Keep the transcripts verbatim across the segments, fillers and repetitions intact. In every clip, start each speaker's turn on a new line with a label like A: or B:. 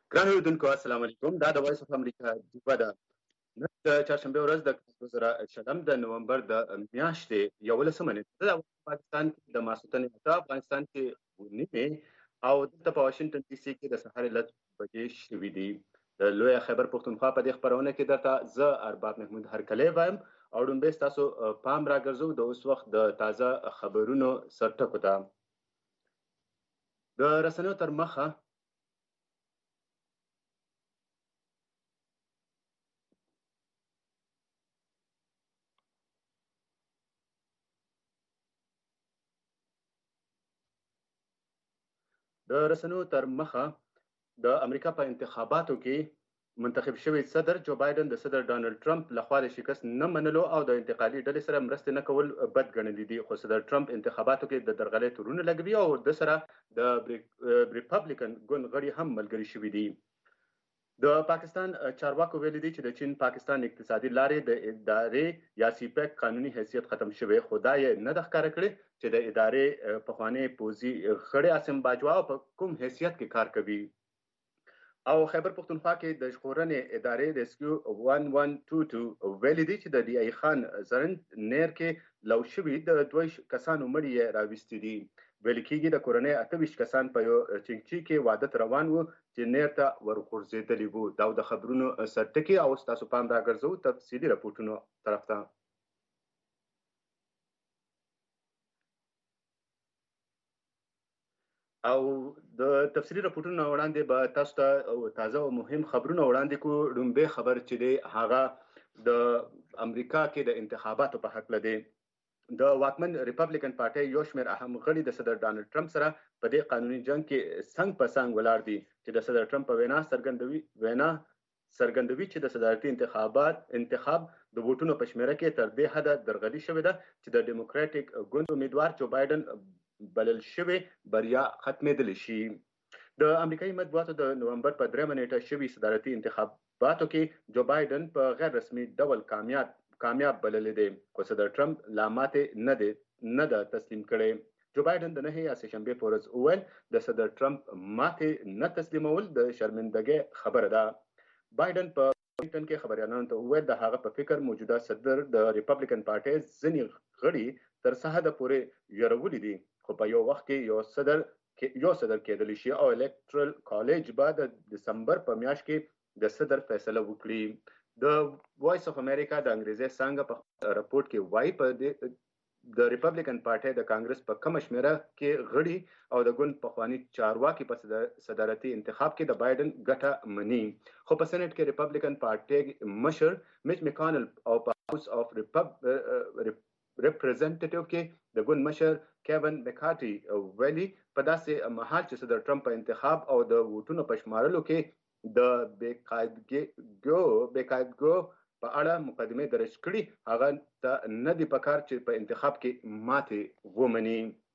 A: ګران اوریدونکو السلام علیکم. دا د وایس اف امریکا ډیپا ده. نن د چهارشنبه ورځ د دوه زره شلم د نومبر د میاشتې یولسمه نیټه ده. پاکستان کې د ماسخوتن اته افغانستان کې نیمې او دلته په واشنگټن ډي سي کې د سهار لس بجې شوي دي. د لوی خیبر پښتونخوا په دې خبرونه کې درته زه ارباب محمود هرکلی وایم او ډومبې ستاسو پام راګرځو د اوس وخت د تازه خبرونو سرټکو ته. د رسنیو تر مخه د رسنیو تر مخه د امریکا په انتخاباتو کې منتخب شوی صدر جو بایدن د صدر ډانلډ ټرمپ لخوا د شکست نه منلو او د انتقالي ډلې سره مرستې نه کول بد ګڼلي دي، خو صدر ټرمپ انتخاباتو کې د درغلۍ تورونه لګوي او د سره د ریپبلیکن ګوند غړي هم ملګري شوي دي. د پاکستان چارواکو ویلي دي چې د چین پاکستان اقتصادي لارې د ادارې یا سیپیک قانوني حیثیت ختم شوی، خو دا یې نه ده ښکاره کړې چې د ادارې پخوانی پوځي غړی عاصم باجوا په کوم حیثیت کې کار کوي. او خیبر پښتونخوا کې د ژغورنې ادارې ریسکیو یو یو دو دو ویلي دي چې د ډي ای خان زرنج نیر کې لو شوي د دوه کسانو مړي یې راویستي دي. ویل کېږي د کورنۍ اته ویشت کسان په یو چنګچي کې واده ته روان وو چې نیر ته ورغورځېدلي وو. دا د خبرونو سرټکي او ستاسو پام راګرځو تفصیلي راپورټونو طرف ته. او د تفصیلي راپورټونو وړاندې به تاسو ته تازه او مهم خبرونه وړاندې کړو. ډومبې خبر چې دی هغه د امریکا کې د انتخاباتو په هکله دی. د واکمن ریپبلیکن پارټۍ یو شمېر اهم غړي د صدر ډانلډ ټرمپ سره په دې قانوني جنگ کې څنګ په څنګ ولاړ دي چې د صدر ټرمپ په وینا څرګندوي وینا څرګندوي چې د صدارتي انتخابات انتخاب د ووټونو په شمیره کې تر دې حده درغلي شوې ده چې د ډیموکراټیک ګوند امیدوار جو بایدن بلل شوی بریا ختمېدلی شي. د امریکایي مطبوعاتو د نومبر په درېمه نیټه شوي صدارتي انتخاباتو کې جو بایدن په غیر رسمي ډول کامیاب کامیاب بللی دی، خو صدر ټرمپ لا ماتې نه دی نه ده تسلیم کړی. جو بایدن د نهې یا سه شنبې په ورځ وویل د صدر ټرمپ ماتې نه تسلیمول د شرمندګۍ خبره ده. بایدن په واشنګټن کې خبریالانو ته وویل د هغه په فکر موجوده صدر د ریپبلیکن پارټۍ ځینې غړي تر څه حده پورې یړولي دي، خو په یو وخت کې یو صدر یو صدر کېدلی شي او الکټرل کالج به د دسمبر په میاشت کې د صدر فیصله وکړي. د وایس اف امریکا د انګریزي څانګه په راپورټ کې وایي په د ریپبلیکن پارټۍ د کانګرس په کمه شمیره کې غړي او د ګوند پخوانی چارواکي په صدارتي انتخاب کې د بایدن ګټه مني، خو په سېنات کې ریپبلیکن پارټۍ مشر میچ میکانل او په هاوس اف ریپرزنټیټیو کې د ګوند مشر کیون مکارتي ویلي په داسې مهال چې صدر ټرمپ په انتخاب او د ووټونو په شمارلو کې د بېقاعدګیو بېقاعدګیو په اړه مقدمې درج کړي، هغه ته نه دی پکار چې په انتخاب کې ماتې ومني.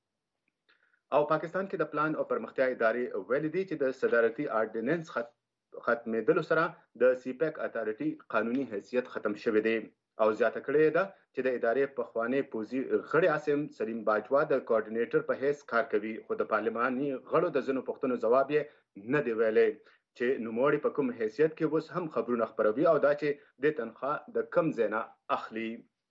A: او پاکستان کې د پلان او پرمختیا ادارې ویلي دي چې د صدارتي آرډیننس ختمېدلو سره د سیپیک اتارټي قانوني حیثیت ختم شوی دی او زیاته کړې ده چې د ادارې پخوانی پوځي غړی عاصم سلیم باجوا د کوارډینیټر په حیث کار کوي، خو د پارلماني غړو د ځینو پوښتنو ځواب یې نه دی ویلی چې نوموړي په کوم حیثیت کې اوس هم خبرونه خپروي او دا چې د تنخواه د کم ځای نه اخلي.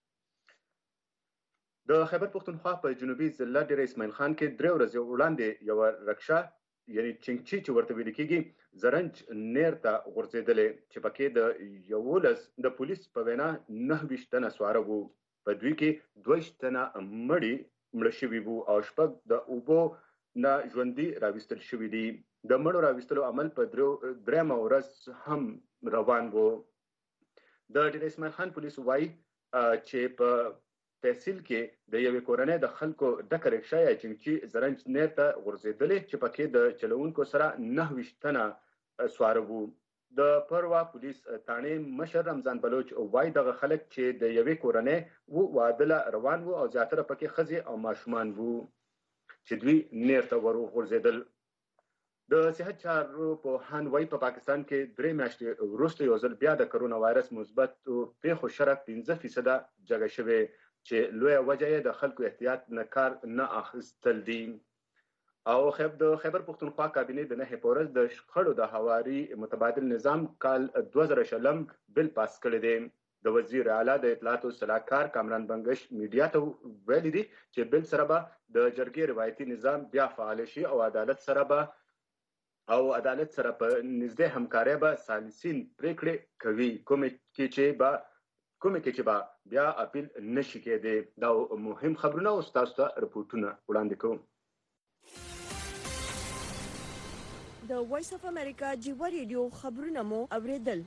A: د خیبر پښتونخوا په جنوبي ضلع ډېره اسماعیل خان کې درې ورځې وړاندې یوه رکشه یعنی چنګچي چې ورته ویل کېږي زرنج نیر ته غورځېدلې چې پکې د یولس د پولیس په وینا نهه ویشت تنه سواره وو. په دوی کې دوه ویشت تنه مړي مړه شوي وو او شپږ د اوبو نه ژوندي راویستل شوي دي. د مړو راویستلو عمل په درېیمه ورځ هم روان وو. د ډېر اسماعیل خان پولیس وایي چې په تحصیل کې د یوې کورنۍ د خلکو ډکه رکشه یا چنګچي زرنج نیر ته غورځېدلې چې پکې د چلوونکو سره نهه ویشت تنه سواره وو. د پروا پولیس تاڼې مشر رمضان بلوچ وایي دغه خلک چې د یوې کورنۍ وو واده له روان وو او زیاتره پکې ښځې او ماشومان وو چې دوی نیر ته ور وغورځېدل. د صحت چارو پوهان وایي په پاکستان کې درې میاشتې وروسته یو ځل بیا د کرونا وایرس مثبت پیښو شرح پنځه فیصده جګه شوې چې لویه وجه یې د خلکو احتیاط نه کار نه اخیستل دي. او خیب د خیبر پښتونخوا کابینه د نه پورز د شخړو د حواري متبادل نظام کال دوه زره شلم بل پاس کړی دی. د وزیر اعلی د اطلاعات او صلاحکار کامران بنگش میډیا ته ویلي دي چې بل سره به د جرګې روایتي نظام بیا فعال شي او عدالت سره به او عدالت سره په نږدې همکارۍ به سالسین پریکړې کوي کومې کې چې به کومې کې چې به بیا اپیل نشي کېدی. دا مهم خبرونه او تاسو ته رپورټونه وړاندې کوم.
B: د وایس اف امریکا جیوا ریډیو خبرونه مو اوریدل.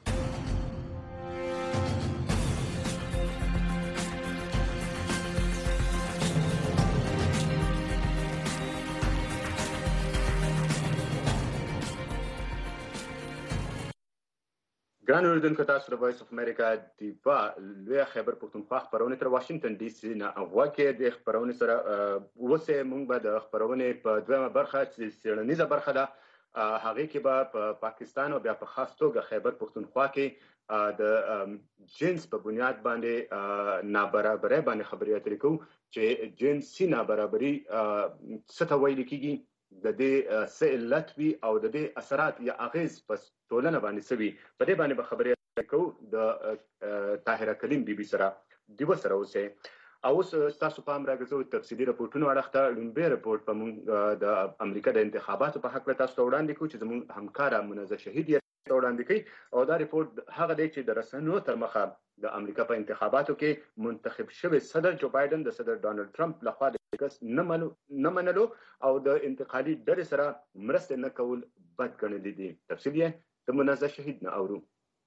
A: ګران اوریدونکو تاسو د وایس اف امریکا دیوا لوی خیبر پښتونخوا خبرونه تر واشنگټن ډي سي نه غواکې د خبرونه سره وسه مونږ به د خبرونه په دویمه برخه چې سیړنیزه برخه ده هغه کې به په پاکستان او بیا په خاص توګه خیبر پښتونخوا کې د جنس په بنیاد باندې نابرابرۍ باندې خبرې اترې کوو چې جنسي نابرابري څه ته ویل کېږي، د دې څه علت وي او د دې اثرات یا اغیز په ټولنه باندې څه وي. په دې باندې به خبرې کوو د طاهره کلیم بي بي سره دیو سره اوسه. او اوس تاسو په امر راغزو تفصیلي رپورټونه اړخته لومبه رپورټ په موږ د امریکا د انتخاباتو په حق له تاسو وړاندې کوو چې زموږ همکارا منزه شهید یې وړاندې کوي. او دا رپورټ هغه دی چې د رسنیو تر مخه د امریکا په انتخاباتو کې منتخب شوی صدر جو بایدن د صدر ډانلډ ټرمپ لخوا د کس نه منلو او د انتقالي ډلې سره مرسته نه کول بد ګڼل دي. تفصیل یې د منزه شهید نه اورو.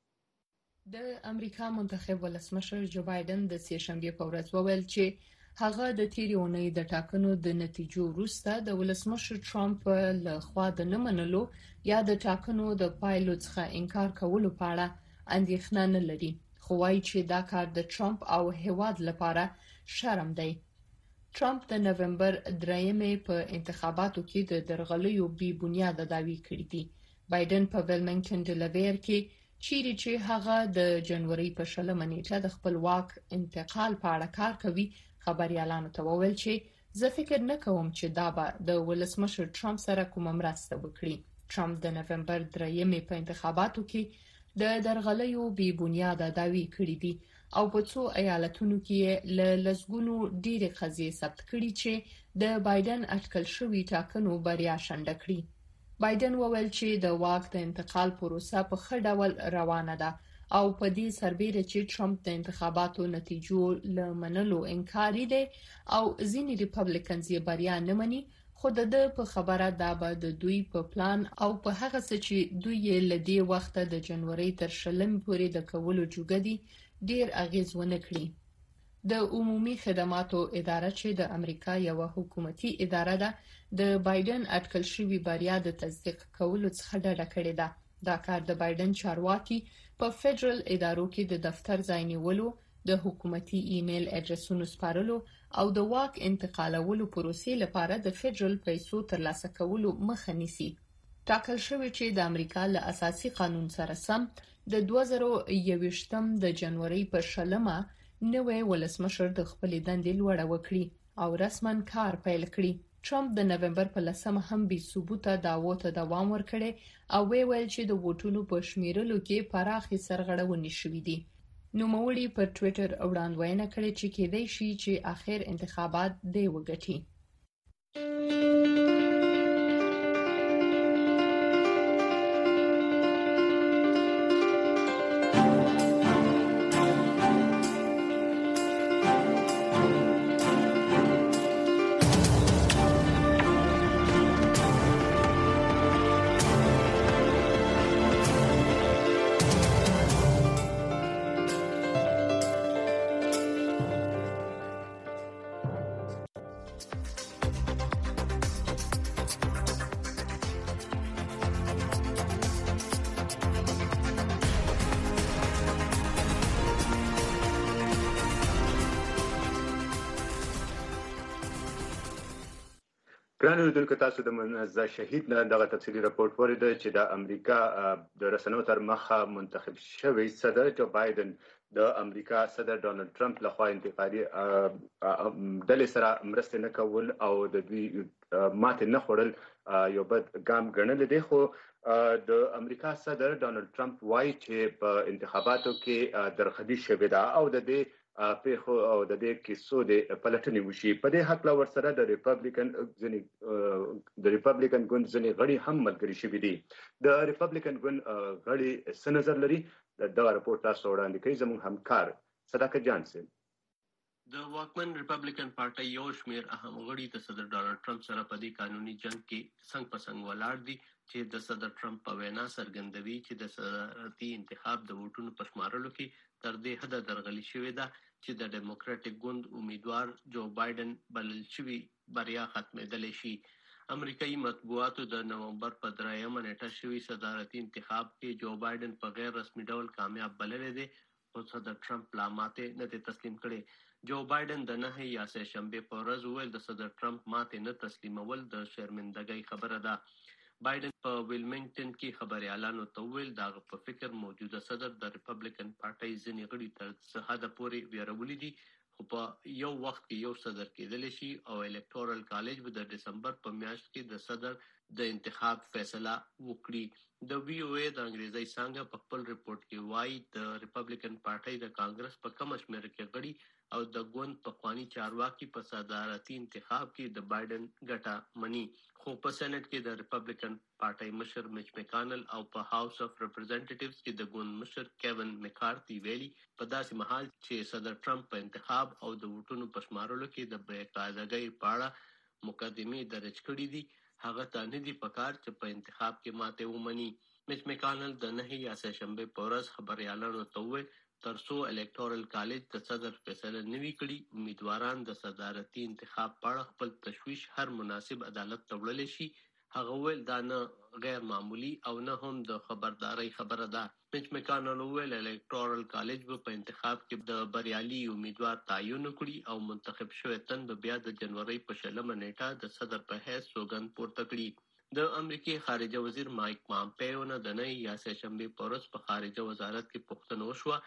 C: د امریکا منتخب ولسمشر جو بایدن د سې شنبې په ورځ وویل چې هغه د تیرې اونۍ د ټاکنو د نتیجو وروسته د ولسمشر ټرمپ له خوا د نه منلو یا د ټاکنو د پایلو څخه انکار کولو په اړه اندېښنه نه لري، خو وايي چې دا کار د ټرمپ او هیواد لپاره شرم دی. ټرمپ د نومبر دریمې په انتخاباتو کې د درغلیو بې بنیاده دعوی کړې دي. بایدن په ویلمنګټن ډیلاویر کې چیرې چې هغه د جنوري په شلمه نیټه د خپل واک انتقال په اړه کار کوي خبريالانو ته وویل چې زه فکر نه کوم چې دا به د ولسمشر ټرمپ سره کومه مرسته وکړي. ټرمپ د نومبر دریمې په انتخاباتو کې د درغلیو بې بنیاده دعوی کړې دي او په څو ایالتونو کې له لسګونو ډېرې قضیې ثبت کړي چې د بایدن اټکل شوی ټاکنو بریا شنډه کړي. بایدن وویل چې د واک د انتقال پروسه په ښه ډول روانه ده او په دې سربېره چې ټرمپ د انتخاباتو نتیجو له منلو انکاري دی او ځینې ریپبلیکنز یې بریا نه مني، خو د ده په خبره دا به د دوی په پلان او په هغه څه چې دوی یې له دې وخته د جنوري تر شلمې پورې د کولو جوګه دي ډېر اغیز ونه کړي. د عمومي خدماتو اداره چې د امریکا یو حکومتي اداره ده د بایدن اټکل شوی بریا د تصدیق کولو څخه ډډه کړې ده. دا کار د بایدن چارواکي په فدرال ادارو کې د دفتر ځای نیولو، د حکومتي ایمیل اډرسونو سپارلو او د واک انتقالولو پروسې لپاره د فدرال پیسو ترلاسه کولو مخه نیسي. ټاکل شوی چې د امریکا له اساسي قانون سره سم د دوه زره یوویشتم د جنوري په شلمه نوې ولسمشر د خپل دندې لوړه وکړي او رسماً کار پیل کړي. ټرمپ د نومبر په لسمه هم بې ثبوته دعوو ته دوام ورکړي او ویل چې د ووټونو په شمیرلو کې پراخې سرغړونې شوې دي. نوموړي په ټوئیټر وړاندوینه کړې چې کېدای شي چې اخر انتخابات دی وګټي.
A: ګران اوریدونکو تاسو د منزه شهید نه دغه تفصیلي راپورټ ورید چې د امریکا د رسنیو تر مخه منتخب شوی صدر جو بایدن د امریکا صدر ډونالد ټرمپ لخوا انتقادي ډلې سره مرسته نه کول او د دوی ماته نه خورل یو بد ګام ګڼل دي. خو د امریکا صدر ډونالد ټرمپ وايي چې په انتخاباتو کې درغلي شوې ده او د دې په او د دې کیسو د پلټنې وشي. په دې حق لا ورسره د ریپبلیکن ځنی د ریپبلیکن ګوند ځنی غړي هم ملګري شوي دي. د ریپبلیکن ګوند غړي څه نظر لري دا راپورټ تاسو وړاندې کوي زموږ همکار صداقت جان سي.
D: د واکمن ریپبلیکن پارټي یو شمېر اهم غړي د صدر ډونالد ټرمپ سره په دې قانوني جنگ کې څنګ په څنګ ولاړ دي چې د صدر ټرمپ په وینا څرګندوي چې د صدارتي انتخاب د ووټونو په شمارلو کې تر دې حده درغلي شوې ده چې د ډیموکراټک ګوند امیدوار جو بایدن بلل شوی بریا ختمېدلی شي. امریکایي مطبوعاتو د نومبر په دریمه نیټه شوي صدارتي انتخاب کې جو بایدن په غیر رسمي ډول کامیاب بللی دی، خو صدر ټرمپ لا ماتې نه دی تسلیم کړی. جو بایدن د نهه یا سه شنبې په ورځ وویل د صدر ټرمپ ماتې نه تسلیمول د شرمندګۍ خبره ده. بایدن په ویلمنګټن کې خبريالانو ته وویل دا په فکر موجوده صدر د ریپبلیکن پارټي ځینې غړي تر څه حده پورې ویرولي دي، خو په یو وخت کې یو صدر کېدلی شي او الکټورل کالج به د دسمبر په میاشت کې د صدر د انتخاب فیصله وکړي. د وی او ای د انګریزي څنګه په خپل ریپورت کې وایي د ریپبلیکن پارټي د کانګرس په کم شمېر کې غړي او د ګوند په قواني چارواکي په صدارتي انتخاب کې د بایدن ګټه مني، خو په سېنات کې د ریپبلیکن پارټي مشر میچ میکانل او په هاوس اف ریپرزنټیټیوز کې د ګوند مشر کیون مکارتي ویلي په داسې مهال چې صدر ټرمپ په انتخاب او د ووټونو په شمارلو کې د بېقاعدګۍ په اړه مقدمې درج کړې دي، هغه ته نه دي پکار چې په انتخاب کې ماته ومني. میچ میکانل د نهه یا سه شنبې په ورځ خبريالانو ته وویل ترڅو الکټورل کالج د صدر فیصله نوي کړي امیدواران د صدارتي انتخاب په اړه خپل تشویش هر مناسب عدالت ته وړلی شي. هغه ویل دا نه غیر معمولی او نه هم د خبرداري خبره ده. میچ میکانل ویل الکټورل کالج به په انتخاب کې د بریالي امیدوار تعین کړي او منتخب شوی تن به بیا د جنوري په شلمه نیټه د صدر په حیث سوګند پورته کړي. د امریکای خارجه وزیر مایک پامپیو نه د نه یا سه شنبې په ورځ په خارجه وزارت کې پوښتنه وشوه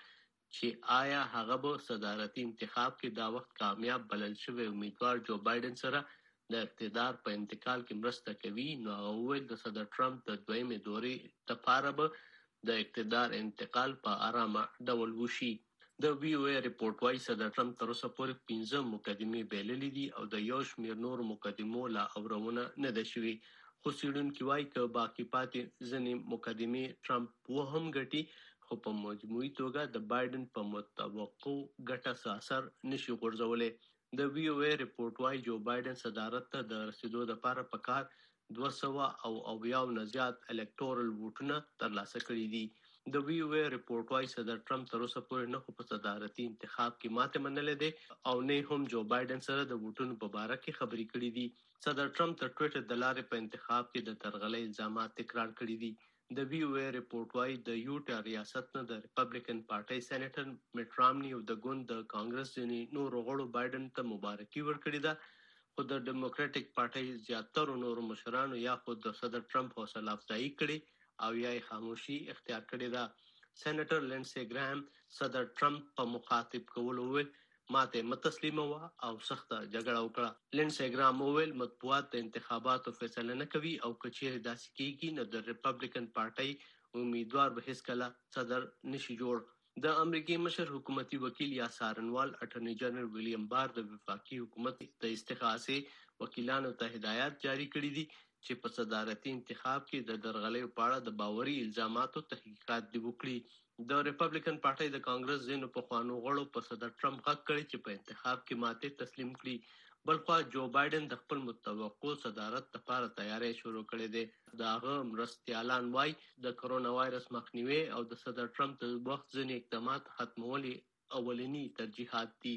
D: چې آیا هغه به صدارتي انتخاب کې دا وخت کامیاب بلل شوی امیدوار جو بایدن سره د اقتدار په انتقال کې مرسته کوي. نو هغه وویل د صدر ټرمپ د دویمې دورې لپاره به د اقتدار انتقال په آرامه ډول وشي. د وی او ای ریپورت وايي صدر ټرمپ تر اوسه پورې پنځه مقدمې بللې دي او د یو شمېر نور مقدمو لا اورونه نه ده شوي، خو څېړونکي وايي که باقي پاتې ځینې مقدمې ټرمپ وهم ګټي خو په مجموعي توګه د بایدن په متوقع ګټه څه اثر نشي غورځولی. د وی او ای ریپورت وايي جو بایدن صدارت ته د رسیدو لپاره په کار دوه سوه او اویاو نه زیات الکټورل ووټونه ترلاسه کړي دي. د وی او ای ریپورت وايي صدر ټرمپ تر اوسه پورې نه خو په صدارتي انتخاب کې ماته منلې ده او نه هم جو بایدن سره د ووټونو په باره کې خبرې کړې دي. صدر ټرمپ د ټویټر د لارې په انتخاب کې د درغلۍ الزامات تکرار کړي دي. د وی او ای ریپورت وايي د یوټا ریاست نه د ریپبلیکن پارټي سېنیټر میټ رامني او د ګوند د کانګرس ځینې نورو غړو بایدن ته مبارکي ورکړې ده، خو د ډیموکراټک پارټي زیاترو نورو مشرانو یا خو د صدر ټرمپ حوصله افزایي کړې او یا یې خاموشي اختیار کړې ده. سېنیټر لینډسي ګرام صدر ټرمپ په مخاطب کولو وویل ماته متسلیمه او سخته جګړه وکړه. لینډسي ګرام وویل مطبوعات د انتخاباتو فیصله نه کوي او که چیرې داسې کیږي نو د ریپبلیکن پارټي امیدوار به هیڅکله صدر نشي جوړ. د امریکای مشر حکومتي وکیل یا څارنوال اټرنی جنرال ویلیام بار د وفاقي حکومت د استخلاصي وکیلانو ته هدایت جاری کړي دي چې په صدارتي انتخاب کې د درغلۍ په اړه د باوري الزاماتو تحقیقات دی وکړي. د ریپبلیکن پارټي د کانګرس ځینو پخوانو غړو په صدر ټرمپ غږ کړی چې په انتخاب کې ماته تسلیم کړي. بلخوا جو بایدن د خپل متوقع صدارت لپاره تیاری شروع کړې ده. د هغه مرستیالان وايي د کرونا وایرس مخنیوي او د صدر ټرمپ د وخت ځینې اقدامات ختمول اولنی ترجیحات دي.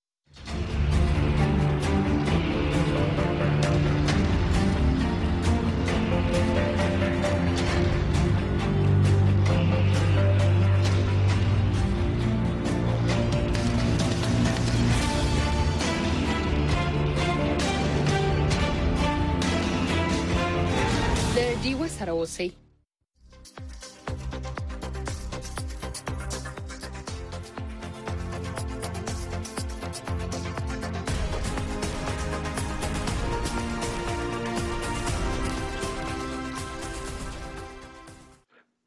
C: ډیوه سره اوسئ.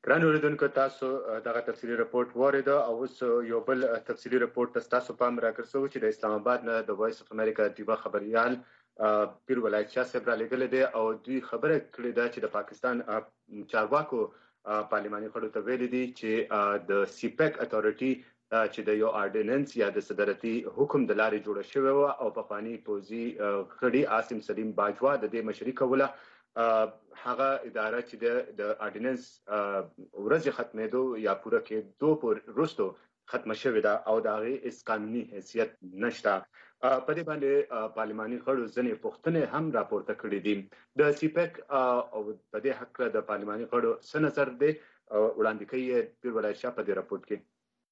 A: ګران اوریدونکو تاسو دغه تفصیلی رپورت وریده او اوس یو بل تفصیلی رپورت تاسو پام راکړسو چې د اسلام آباد نه د وایس اف امریکا دیوا خبريال پیر ولایت شاه صاحب را لګل دي او دوی خبره کړې ده چې د پاکستان چارواکو پارلماني خړو ته ویلي دي چې د سیپیک اتھارټي چې د یو آرډیننس یا د صدرتي حکم د لارې جوړ شوی و او په پانی پوزي خړی عاصم سلیم باجوا د دې مشري کوله هغه اداره چې د آرډیننس ورځ ختمېدو یا پوره کېدو پر وروسته ختمه شوې ده او د هغې هیڅ قانوني حیثیت نشته. په دې باندې پارلماني خړو ځینې پوښتنې هم راپورته کړې دي. د سیپیک او په دې هکله د پارلماني خړو څه نظر دی وړاندې کوي پیر ولایت شاه په دې راپورټ کې.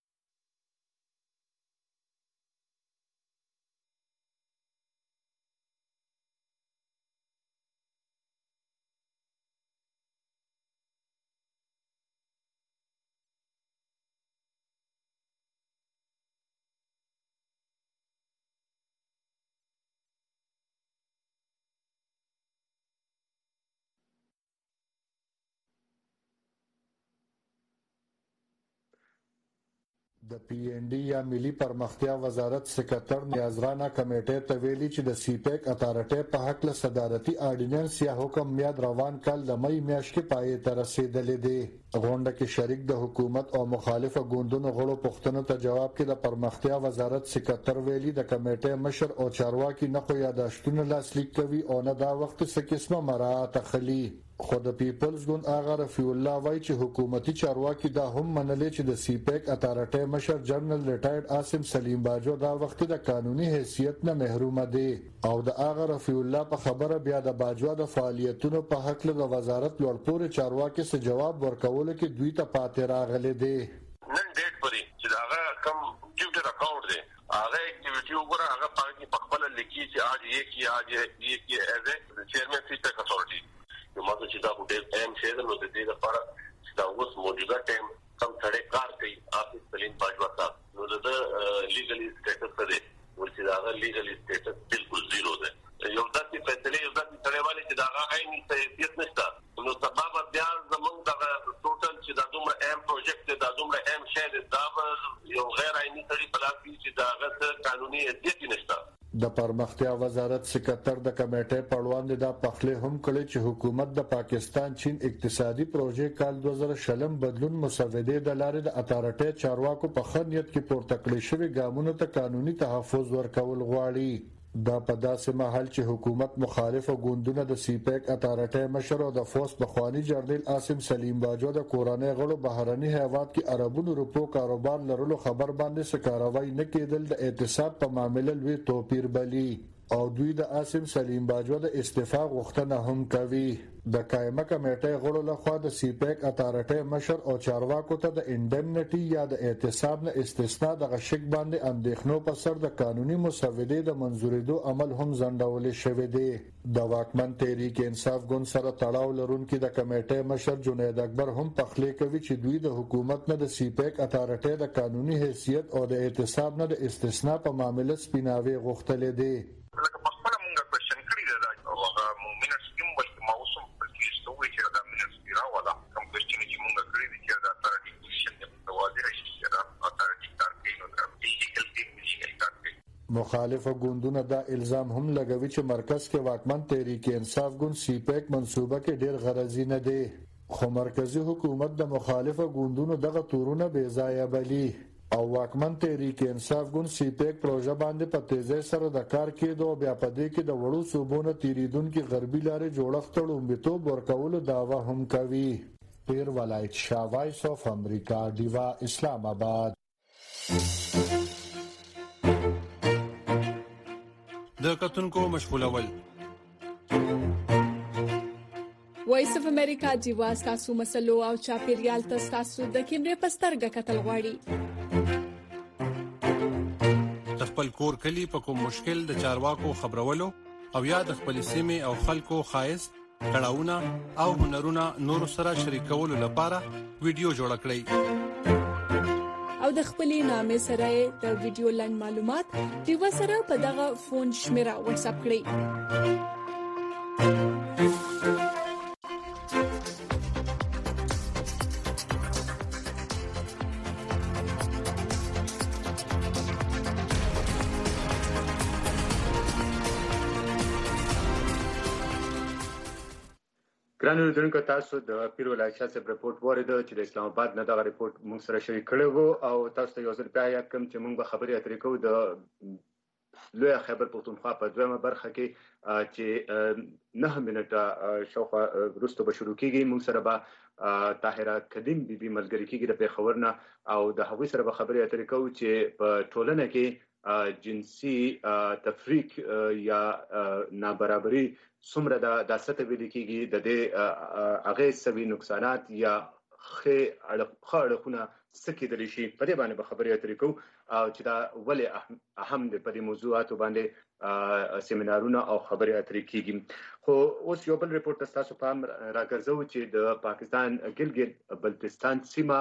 E: د پی این ډي یا ملي پرمختیا وزارت سکرټر نیازرانه کمیټې ته ویلي چې د سیپیک اتھارټي په حق له صدارتي آرډیننس یا حکم میاد روان کال د مئی میاشتې کې پای ته رسیدلې دی. غونډه کې شریک د حکومت او مخالفه ګوندونو غړو پوښتنو ته جواب کې د پرمختیا وزارت سکرټر ویلي د کمیټې مشر او چارواکي نه خو یاداشتونه لاسلیک کوي او نه دا وخت څه قسمه مراعات اخلي. خو د پیپلز ګوند آغا رفیع الله وایي چې حکومتي چارواکي دا هم منلې چې د سیپیک اتھارټي مشر جنرال ریټایرډ عاصم سلیم باجو دا وخت د قانوني حیثیت نه محروم دي او د آغا رفیع الله په خبره بیا د باجو د فعالیتونو په حق له وزارت لوړپوړي چارواکي څخه جواب ورکول کې دوی ته پاتې راغلي دي.
F: نن ډیټ پرې چې هغه کم ټویټر اکاؤنٹ دی هغه اکټیویټي وګوره هغه پاکي په خپل لیکي چې اج یې کی اج یې کی ایز ا چیرمن سیپیک اتھارټي نو ماته چې دا ډېر اهم شی دی نو د دې لپاره چې دا اوس موجوده ټایم کم سړی کار کوي عاصم سلیم باجوا صاحب نو د لیګلی سټیټس څه دی ورته دا لیګلی سټیټس بالکل زیرو دی. یو داسې فیصله یو داسې سړی چې دا هغه عیني حیثیت نشته نو سبب بیا زموږ دا ټوټل چې دا دومره اهم پروجیکټ دی دا دومره اهم شی دی دا یو غیر عیني سړی په لاس کې چې دا هغه قانوني حیثیت نشته.
E: د پرمختیا وزارت سکرټر د کمیټې په وړاندې دا پخلی هم کړی چې حکومت د پاکستان چین اقتصادي پروژې کال دوه زره شلم بدلون مسودې د لارې د اتھارټي چارواکو په ښه نیت کې پورته کړې شوي ګامونو ته قانوني تحفظ ورکول غواړي. دا په داسې مهال چې حکومت مخالفه ګوندونه د سیپیک اتھارټي مشر او د فوس پخوانی جنرال عاصم سلیم باجو د کورنۍ غړو بهرني هیواد کې اربونو روپو کاروبار لرلو خبر باندې څه کاروایی نه کېدل د اعتصاب په معاملې لوی توپیر بلی او دوی د عاصم سلیم باجو د استعفا غوښتنه هم کوي. د قائمه کمیټې غړو لخوا د سیپیک اتھارټي مشر او چارواکو ته د انډمنټي یا د اعتصاب نه استثناء د غشک باندې اندېښنو په سر د قانوني مسودې د منزورېدو عمل هم ځنډول شوی دی. د واکمن تحریک انصاف ګوند سره تړاو لرونکي د کمیټې مشر جنید اکبر هم پخلی کوي چې دوی د حکومت نه د سیپیک اتھارټي د قانوني حیثیت او د اعتصاب نه د استثناء په معاملې سپیناوي غوښتل دي.
F: لکه په خپل مونږه کوېشن کړی دی دا هغه مومنټس کوم وخت ما اوسم په کیس ته وایي چې دا منټس پیرا ولا کوم کوېشن چې مونږه کړی دی چې دا اتھارټي پوزیشن د واضح شي چې دا اتھارټي کار کوي نو دا فزیکل ټیکنیکل کار کوي.
E: مخالفه ګوندونه دا الزام هم لګوي چې مرکز کې واکمن تحریک انصاف ګوند سیپیک منصوبه کې ډیر غرضی نه دی خو مرکزی حکومت د مخالفه ګوندونو دغه تورونه بې ځایه بلی او واکمن تحریک انصاف ګوند سیپیک پروژه باندې په تیزی سره د کار کېدو بیا په دې کې د وړو صوبونو تیریدونکي غربي لارې جوړښت ته لومړیتوب ورکولو دعوه هم کوي. پیر ولایت شاه وایس اف امریکا دیوا اسلام آباد.
G: د کتونکو مشغولول
H: وایس اف امریکا دیوا تاسو مسلو او چاپیریال تاسو د کیمرې پسترګه کتل غواړي.
G: د خپل کور کلی په کوم مشکل د چارواکو خبرولو او یا د خپل سیمه او خلکو خایس کړهونه او هنرونه نور سره شریکولو لپاره ویډیو جوړ کړئ
H: او د خپلې نامې سره د ویډیو لنډ معلومات دیوا سره په دغه فون شمیره واتس اپ کړئ.
A: ګران اوریدونکو تاسو د پیر ولایت شاه صاحب رپورټ ورید چې د اسلام آباد نه دا رپورټ موږ سره شریک کړی وو او تاسو ته یو ځل بیا یاد کوم چې موږ به خبرې اترې کوو د لوی خیبر پختونخوا په دویمه برخه کې چې نه منټه شاوخوا وروسته به شروع کیږي. موږ سره به طاهره قدیم بیبي ملګری کیږي د پیښور نه او د هغوی سره به خبرې اترې کوو چې په ټولنه کې جنسي تفریق یا نابرابري څومره د داسته ویل کېږي د دې هغه سوي نقصانات یا ښه اړخونه څه کېدلی شي په دې باندې به خبرې اترې کوو او چې دا ولې اهم دی په دې موضوعاتو باندې سیمینارونه او خبرې اترې کېږي. خو اوس یو بل رپورټ تاسو پام راګرځو چې د پاکستان ګلګت بلتستان سیمه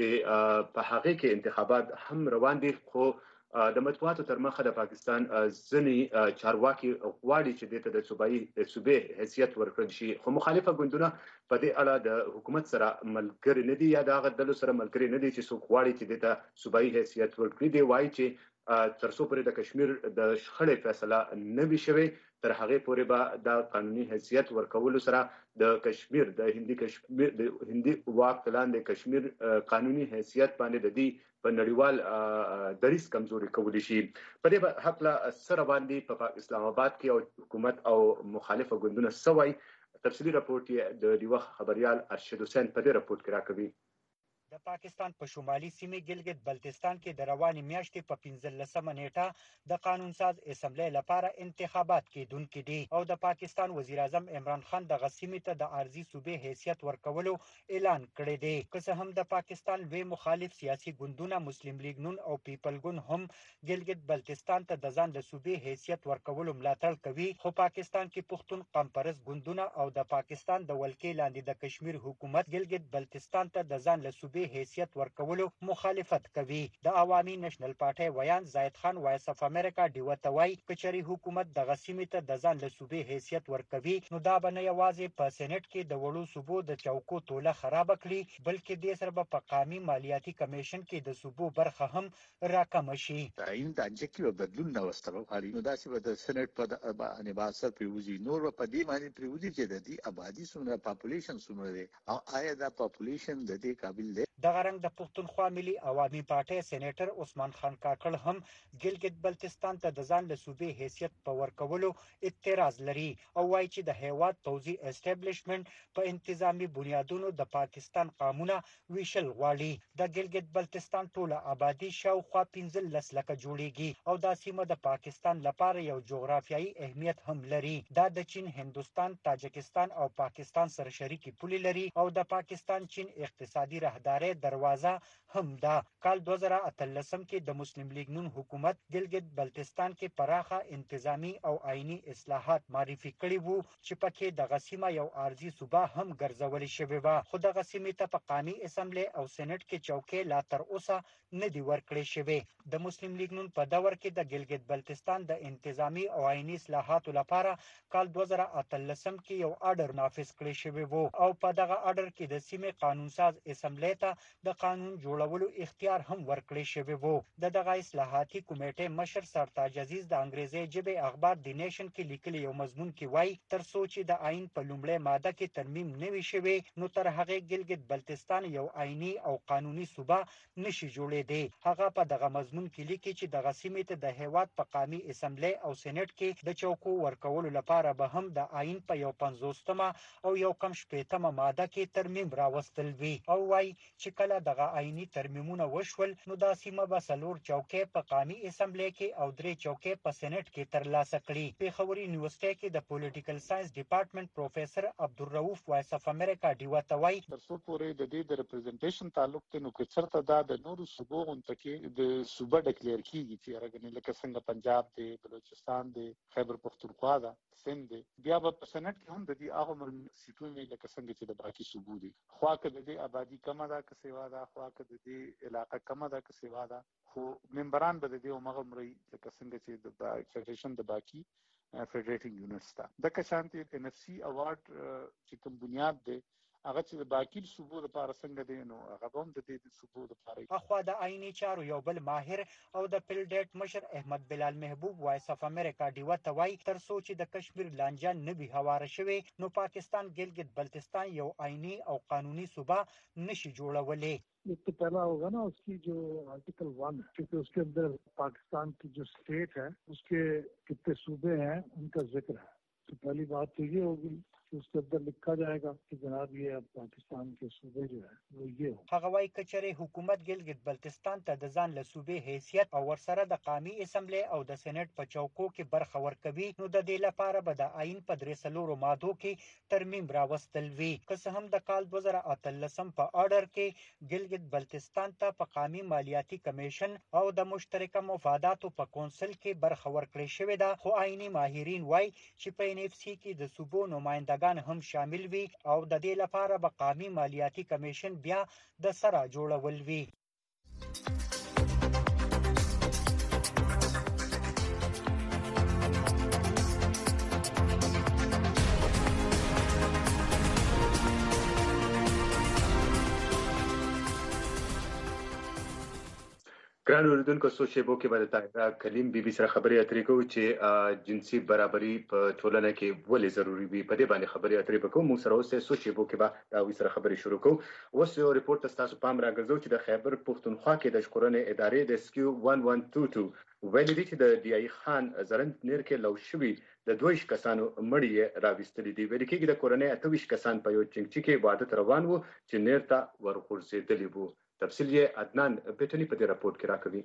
A: چې په هغه کې انتخابات هم روان دي خو د مطبوعاتو تر مخه د پاکستان ځینې چارواکي غواړي چې دې ته د صوبایي صوبې حیثیت ورکړل شي خو مخالفه ګوندونه په دې اړه د حکومت سره ملګري نه دي یا د هغه ډلو سره ملګري نه دي چې څوک غواړي چې دې ته صوبایي حیثیت ورکړي. دی وایي چې تر څو پورې د کشمیر د شخړې فیصله نه وي شوې تر هغه پورې به د قانوني حیثیت ورکولو سره د کشمیر د هندي کشمیر د هندي واک لاندې کشمیر قانوني حیثیت باندې د دې په نړیوال دریځ کمزوري کولی شي. په دې حق لا سره باندې په اسلام آباد کې او حکومت او مخالفه ګوندونه سوي. تفصیلی راپورټ یې د دیوه خبريال ارشد حسین په دې راپورټ کې راکوي.
I: د پاکستان په شمالي سیمه ګلګت بلتستان کې د روانې میاشتې په پنځلسمه نیټه د قانون ساز اسمبلی لپاره انتخابات کېدونکي دي او د پاکستان وزیر اعظم عمران خان د غسیمې ته د عارضي صوبې حیثیت ورکولو اعلان کړی دی. که څه هم د پاکستان لوی مخالف سیاسي ګوندونه مسلم لیگ نون او پیپل ګوند هم ګلګت بلتستان ته د ځان د صوبې حیثیت ورکولو ملاتړ کوي خو پاکستان کې پښتون قمپرس ګوندونه او د پاکستان د ولکې لاندې د کشمیر حکومت ګلګت بلتستان ته د ځان له صوبې حیثیت ورکولو مخالفت کوي. د عوامي نېشنل پارټي ویان زاید خان وایس اف امریکا دیوتوي کچري حکومت د غسیمې ته د ځان له صوبې حیثیت ورکوي نو دا به نه یوازې په سېنات کې د وړو صوبو د چوکو توله خراب کړي بلکې د سر په قامي مالیاتي کمیشن کې د صوبو برخه هم راکم شي.
J: تعین د انجکیو بدلون نو واستو غواړي نو داسې به د سېنات په باندې باسر پیوزي نور په دې باندې پیوزي چې د دې آبادی څومره پاپولیشن څومره دی او آیا دا پاپولیشن د دې قابل دی.
I: د غرنګ د پښتونخوا ملي عوامي پارټي سېنیټر عثمان خان کاکړ هم ګلګت بلتستان ته د ځان له صوبې حیثیت په ورکولو اعتراض لري او وایي چې د هیواد پوځي اسټابلیشمنت په انتظامی بنیادونو د پاکستان قانونه ویشل غواړي. د ګلګت بلتستان ټوله آبادی شاوخوا پنځلس لکه جوړیږي او دا سیمه د پاکستان لپاره یو جغرافیایي اهمیت هم لري. دا د چین، هندستان، تاجکستان او پاکستان سره شریکي پولې لري او د پاکستان چین اقتصادي راهداري دروازه هم دا. کال دوه زره اتلسم کې د مسلم لیگ نون حکومت ګلګت بلتستان کې پراخه انتظامی او آئینی اصلاحات معرفي کړي وو چې پکې د غسیمه یو عارضي صوبه هم ګرځول شوی و خو د غسیمه ته په قامي اسمبلی او سېنات کې چوکۍ لا تر اوسه نه دی ورکړی شوی. د مسلم لیگ نون په دور کې د ګلګت بلتستان د انتظامی او آئینی اصلاحاتو لپاره کال دوه زره اتلسم کې یو آرډر نافذ کړی شوی وو او په دغه آرډر کې د سیمې قانون ساز اسمبلی ته د قانون جوړولو اختیار هم ورکړی شوی وو. د دغه اصلاحاتي کمیټې مشر سرتاج عزیز د انګریزي ژبې اخبار دی نیشن کې لیکلي یو مضمون کې وایي تر څو چې د آئین په لومړۍ ماده کې ترمیم نه وي شوی نو تر هغه ګلګت بلتستان یو آئینی او قانوني صوبه نشي جوړېدی. هغه په دغه مضمون کې لیکي چې د غسیمې ته د هیواد په قامي اسمبلی او سېنات کې د چوکو ورکولو لپاره به هم د آئین په یو پنځوستمه او یو کم شپېتمه ماده کې ترمیم راوستل وي او وایي چې کله دغه آئینی ترمیمونه وشول نو دا سیمه به څلور چوکۍ په قامي اسمبلی کې او درې چوکۍ په سېنات کې ترلاسه کړي. پیښور یونیورسيټي کې د پولیټیکل ساينس ډپارټمنټ پروفیسور عبدالرؤف وایس اف امریکا دیوتوي
J: تر څو پورې د دې د ریپرزنټیشن تعلق ته نو کې چرته دا د نورو صوبو غونټه د صوبه ډکلیئر کیږي چې راغني لکه څنګه پنجاب دی، بلوچستان دی، خیبر پختونخوا ده، سند دی. بیا په سېنات کې هم د دې هغه سیټونه لکه څنګه چې د باقي صوبو دي خو که د دې آبادی کم ده که سیوا ده خو که د دې علاقه کم ده که سیوا ده خو ممبران به د دې عمر مري لکه څنګه چې د فدریشن د باقي فدریټینګ یونټس ته د کشانتي ان اف سي اوارډ چې کوم بنیاد دی هغه چې باقي صوبو لپاره څنګه دی نو هغه هم د دې صوبو لپاره.
I: اخوا د آئینی چارو یو بل ماهر او د پیلډیټ مشر احمد بلال محبوب وایس اف امریکا ډیو ته وایي تر څو چې د کشمیر لانجه نه وي هواره شوی نو پاکستان गिलगित बल्तिस्तान یو آئینی او قانونی صوبہ نشي جوړولې.
K: एक तो पहला होगा ना उसकी जो आर्टिकल वन क्योंकि उसके अंदर पाकिस्तान की जो स्टेट है उसके कितने सूबे हैं उनका जिक्र है. तो पहली बात तो ये होगी कि उसके अंदर लिखा जाएगा कि जनाब ये अब पाकिस्तान के सूबे जो है वो ये हो.
I: هغه وايي کچره حکومت गिलगित بلتستان ته د ځان له صوبې حیثیت او ورسره د قومي اسمبلی او د سېنات په چوکو کې برخه ورکوي نو د دې لپاره به د آئین په درې څلورو مادو کې ترمیم راوستل وي. که څه هم د کال دوه زره اتلسم په اورډر کې गिलगित بلتستان ته په قومي مالیاتي کمیشن او د مشترکه مفاداتو په کونسل کې برخه ورکړې شوې ده خو آئینی ماهرین وايي چې په ان اف سی کې د صوبو نمائندګان هم شامل وي او د دې لپاره به قومي مالیاتي کمیشن بیا د سره جوړول وي.
A: ګران اوریدونکو څو شیبو کې به د طاهره کلیم بي بي سره خبرې اترې کوو چې جنسي برابري په ټولنه کې ولې ضروری وي. په دې باندې خبرې اترې وکړو. موږ سره اوس څو شیبو کې به د هغوی سره خبرې شروع کوو. اوس یو ریپورټ ته ستاسو پام راګرځو چې د خیبر پښتونخوا کې د ژغورنې ادارې د اس کیو ون ون ټو ټو ویلي دي چې د ډي آی خان زرند نیر کې لو شوي د دوه ویشت کسانو مړي یې راویستلي دي. ویل کېږي د کورنۍ اته ویشت کسان په یو چنګچي کې واده ته روان وو چې نیر ته ورغورځېدلي وو. تفصیل یې عدنان پیټني په دې راپورټ کې راکوي.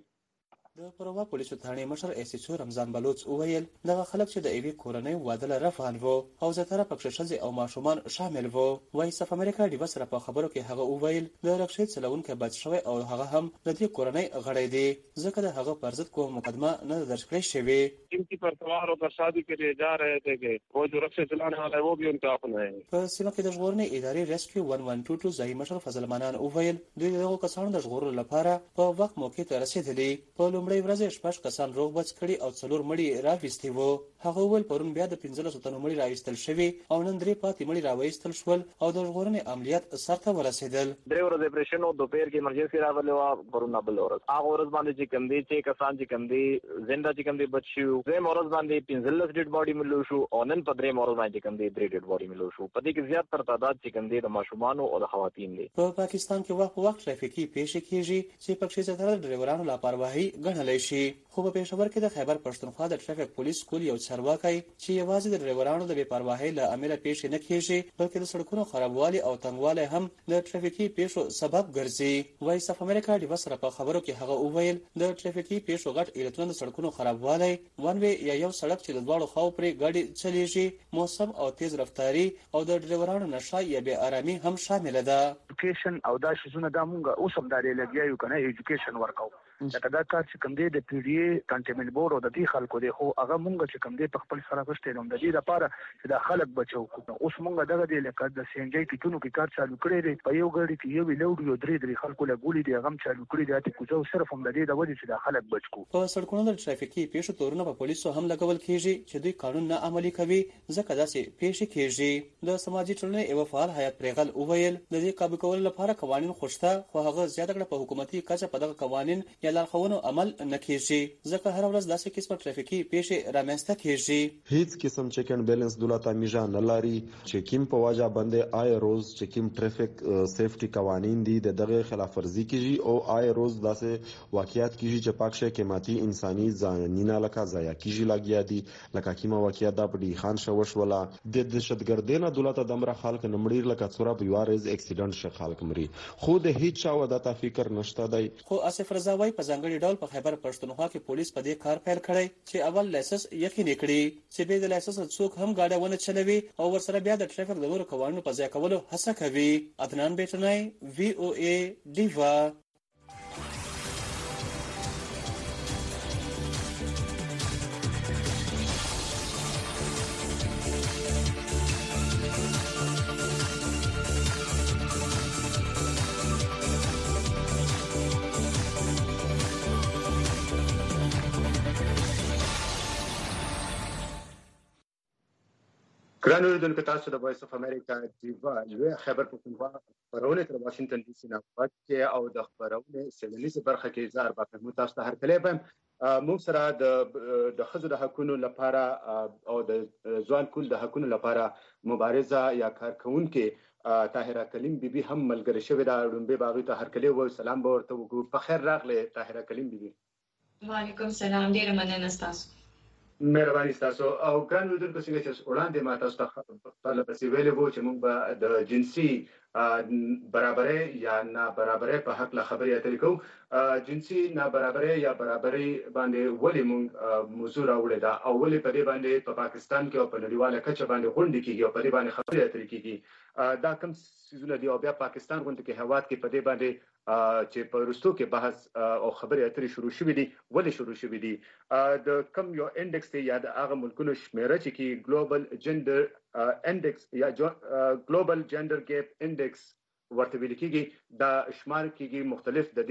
L: د پروا پولیسو ثانې مشر ایس ایچ او رمضان بلوچ وویل دغه خلک چې د ایوي کورنۍ واده لره روان وو او زیاتره پکې ښځې او ماشومان شامل وو. وایس اف امریکا ډیو سره په خبرو کې هغه وویل د رکشې چلونکي بچ شوی او هغه هم د دې کورنۍ غړی دی ځکه د هغه پر ضد کوم مقدمه نه درج کړې شوې.
F: ان کی پر سوار ہوकर شادی کے لیے جا رہے تھے کہ وہ جو رکشے چلانے والا ہے وہ بھی ان کا اپنا ہے.
L: په سیمه کې د ژغورنې ادارې ریسکیو ون ون ټو ټو ځایي مشر فضل منان وویل دوی دغه کسانو د ژغورلو لپاره په وخت موقع ته رسیدلي. په لومړۍ ورځ شپږ کسان روغ بچ کړي او څلور مړي راويستي وو. هغه ول پرون بیا د پنځلسو تنو مړي راويستل شوي او نن درې پاتې مړي راويستل شول او د ژغورنې عملیات سرته ورسېدل.
M: درې ورځې اپریشن او دوپهر کې ایمرجنسي راغلی و پرون بل ورځ هغه ورځ باندې چې کم دي چې کسان چې کم دي زنده چې کم دي بچ شو درې ورځ باندې پنځلس ډیډ باډي ملو شو او نن په درې ورځ باندې کم دي درې ډیډ باډي ملو شو. په دې کې زیات تر تعداد چې کم دي د ماشومان او د خواتین دي.
L: په پاکستان کې وخت وخت ټریفیکي پیښې کیږي چې پکې زیاتره ډرایورانو لاپرواهي ګڼل شي. خو په پېښور کې د خیبر پښتونخوا د ټریفیک پولیس کول یو چارواکي چې یوازې د ډرایورانو د بې پرواهۍ له امله پیښې نه کیږي بلکې د سړکونو خرابوالي او تنګوالی هم د ټریفیکي پیښو سبب ګرځي. وایس اف امریکا ډیو سره په خبرو کې هغه وویل د ټریفیکي پیښو غټ علتونه د سړکونو خرابوالی ون وی یا یو سړک چې د دواړو خواو پرې ګاډي چلیږي موسم او تیز رفتاري او د ډرایورانو نشه یا بې آرامي هم شامل ده.
N: ایجوکیشن او دا شزونه دا مونږه اوس هم دا لګیا یو کنه ایجوکیشن ورکاو دا دا کار چې کوم دی د پی ډی ای کانټینمنت بورډ او د دې خلکو دی خو هغه مونږ چې کوم دی په خپل سره غشته نوم د دې لپاره چې دا خلک بچو اوس مونږ دغه دی لکه د سی ان جی ټیټونو کې کار چالو کړی دی په یو غړي کې یو لوډ یو درې درې خلکو له ګولې دی هغه چالو کړی دی چې کوزو صرف هم د دې د وجې چې دا خلک بچو.
L: په سړکونو د ټریفیکي پیښو تورونه په پولیسو هم لګول کیږي چې دوی قانون نه عملي کوي ځکه داسې پیښې کیږي. د سماجی ټولنې یو فعال حیات پرغل وویل د دې قابو کولو لپاره قوانين خوشته خو هغه زیاته کړه په حکومتي کچه په دغه قوانين یا لارښوونو عمل نه کیږي ځکه هر ورځ داسې قسمه ټریفیکي پیښې رامنځته کیږي.
O: هیڅ قسم چیک اینڈ بیلنس دولت امیجا نه لري چې کیم په واجه باندې آی روز چې کیم ټریفیک سیفټي قوانین دي د دغه خلاف ورزي کیږي او آی روز داسې واقعیت کیږي چې پاکشه قیمتي انساني ځانینه لکه ضایع کیږي لګیا دي لکه کیمه واقعیت د پډی خان شوش ولا د دهشتګردانه دولت دمر خلک نمړیر لکه څوره په یوارز اکسیډنټ ش خلک مري خو د هیڅ چا ودا فکر نشته دی.
L: خو اسف رضاوی په ځانګړي ډول په خیبر پښتونخوا کې پولیس په دې کار پیل کړی چې اول لایسنس یقیني کړي چې به د لایسنس څوک هم گاډي ونه چلوي او ورسره بیا د ټریفیک د نورو قوانینو په ځای کولو هڅه کوي. عدنان بیٹنای وی او ای دیوا.
A: ګرانو لیدونکو تاسو د وایس اف امریکا دیوا یو خبر پښتونخوا خبرونه تر واشنگټن ډي سي نه پاتې او د خبرونه سیمنیزه برخه کې زار با په تاسو ته هر کله به موږ سره د د خزو د حقوقو لپاره او د ځوان کول د حقوقو لپاره مبارزه یا کارکونکو طاهره کلیم بیبي هم ملګری شوی دا لومبه باغی ته هر کله و سلام به ورته وکړو په خیر راغله طاهره کلیم بیبي.
P: وعلیکم سلام ډیر مننه تاسو.
A: مهرباني تاسو او ګران لیدونکو څنګه چې وړاندې ما تاسو ته خپل پسې ویلې وو چې موږ به د جنسي برابرۍ یا نه برابرۍ په حق له خبرې اترې کوو. جنسي نه برابرۍ یا برابرۍ باندې ولې موږ موضوع راوړې ده او ولې په دې باندې په پاکستان کې او په نړیواله کچه باندې غونډې کیږي او په دې باندې خبرې اترې کیږي. دا کوم سيزونه دي او بیا پاکستان غونډه کې هواد کې په دې باندې چې په روستو کې بحث او خبرې اترې شروع شوې دي ولې شروع شوې دي د کم یو انډکس ته یا د هغه ملکونو شمیره چې کې ګلوبل جندر انډکس یا ګلوبل جندر ګیپ انډکس ورته ویل کېږي دا شمار کېږي مختلف د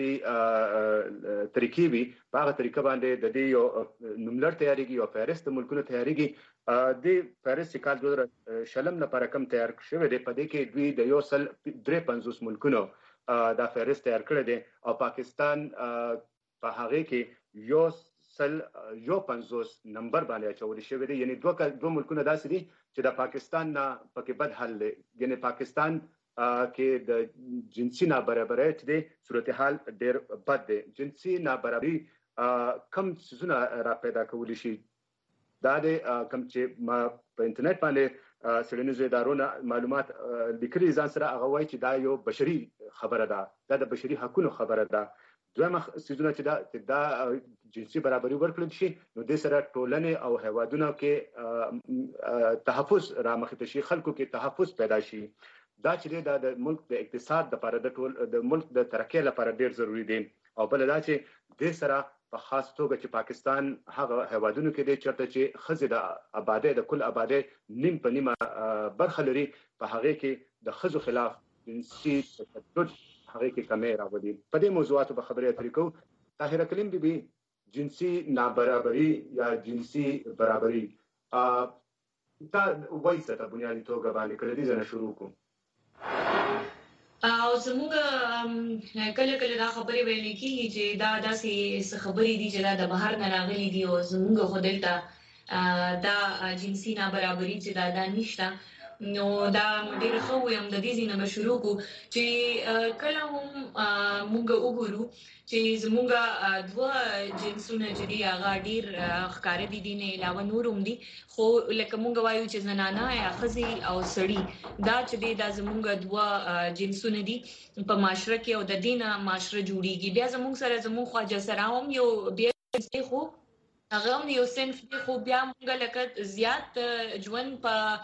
A: دې طریقې وي په هغه طریقه باندې د دې یو نوملړ تیاریږي او فهرست ملکونو تیاریږي د فهرست کال دوه هزار شلم لپاره کم تیار شوی دی په دې کې دوی د یو سل درې پنځوس ملکونو دا فهرست تیار کړی دی او پاکستان په هغه کې یو سل یو پنځوس نمبر باندې اچول شوی دی یعنی دوه دوه ملکونه داسې دي چې د پاکستان نه پکې بد حل دی یعنی پاکستان کې د جنسي نابرابرۍ د صورتحال ډیر بد دی. جنسي نابرابرۍ کم څه را پیدا کولی شي دا د کم چې ما په انټرنیټ باندې سړنیزو ادارونو معلومات لیکلي ځان سره هغه وایي چې دا یو بشري خبره ده دا د بشري حقوقو خبره ده. دویمه سيزونه چې دا دا جنسي برابرۍ ورکړل شي نو د سره ټولنې او هیوادونو کې تحفظ را مخې ته شي خلکو کې تحفظ پیدا شي. دا چې د ملک د اقتصاد لپاره د ټول د ملک د ترقۍ لپاره ډیر ضروری دي او بل دا چې د سره په خاص توګه چې پاکستان هغه هیوادونو کې دی چرته چې خزې د آبادی د کل آبادی نیم په نیمه برخه لري په هغه کې د خزو خلاف جنسي تشدد هغه کې کمی راوړي. په دې موضوعاتو په خبرې اترې کوو. طاهره کلیم بیبي جنسي نابرابرۍ یا جنسي برابرۍ دا وایي څه په بنیادي توګه باندې کله دې نه شروع کوو
P: او زموږ کله کله دا خبرې ویل کېږي چې دا داسې خبرې دي چې دا د بهر نه راغلي دي او زموږ خو دلته دا جنسي نابرابرۍ چې دا دا نشته نو دا ډېر ښه وایم د دې ځینې به شروع کړو چې کله هم موږ وګورو چې زموږ دوه جنسونه چې دي هغه ډېر ښکاره دي دي نه علاوه نور هم دي خو لکه موږ وایو چې زنانه یا ښځې او سړي دا چې دی دا زموږ دوه جنسونه دي په معاشره کې او د دې نه معاشره جوړیږي. بیا زموږ سره زموږ خواجه سره هم یو بیا خو هغه هم یو صنف دی خو بیا موږ لکه زیات ژوند په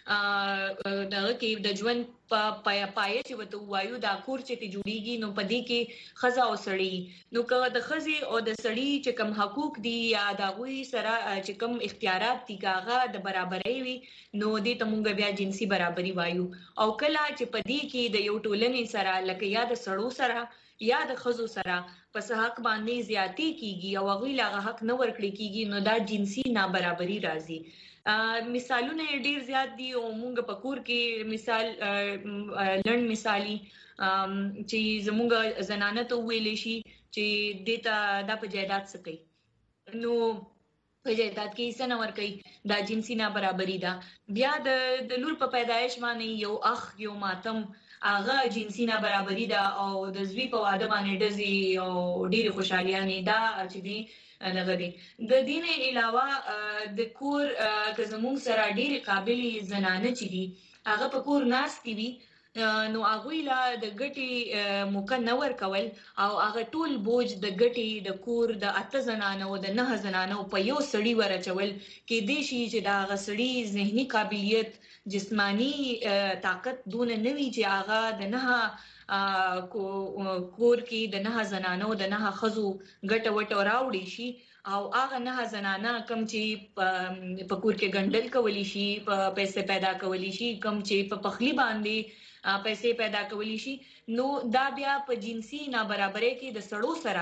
P: دغه کې د ژوند په پای پای چې وته وایو دا کور چې ته جوړیږي نو پدې کې خزا او سړی نو که د خزي او د سړی چې کم حقوق دي یا د غوي سره چې کم اختیارات دي کاغه د برابرۍ وي نو دې ته مونږ بیا جنسي برابرۍ وایو. او کله چې پدې کې د یو ټولنې سره لکه یا د سړو سره یا د خزو سره پس حق باندې زیاتی کیږي او غوي لاغه حق نه ورکړي کیږي نو دا جنسي نابرابرۍ راځي. مثالونه ډیر زیات دي او مونږ په کور کې مثال لړن مثالی چې زموږ زنانه ته ویلې شي چې دیتا د په جایداد څه کوي نو په جایداد کې څه نه ور کوي دا جنسي نابرابرۍ ده. بیا د لور په پیدایش باندې یو اخ یو ماتم هغه جنسي نابرابرۍ ده او د زوی په واده باندې ډزي او ډېر خوشاليانې دا چې دي دغه دي. د دین علاوه د کور که زموږ سره ډېر قابل زنانه چې دي هغه په کور ناستې وي نو هغوی لا د ګټې موقع نه ورکول او هغه ټول بوج د ګټې د کور د اته زنانو د نه زنانو په یو سړي ورچول کېدای شي چې دا هغه سړي ذهني قابلیت جسمانی طاقت دونه نوي چې هغه د نه کور کې د نه زنانو د نه خزو ګټه وټه راوړي شي او هغه نه زنانه کم چې په کور کې ګندل کولی شي په پیسې پیدا کولی شي کم چې په پخلی باندې پیسې پیدا کولی شي نو دا بیا په جنسي نابرابرۍ کې د سړو سره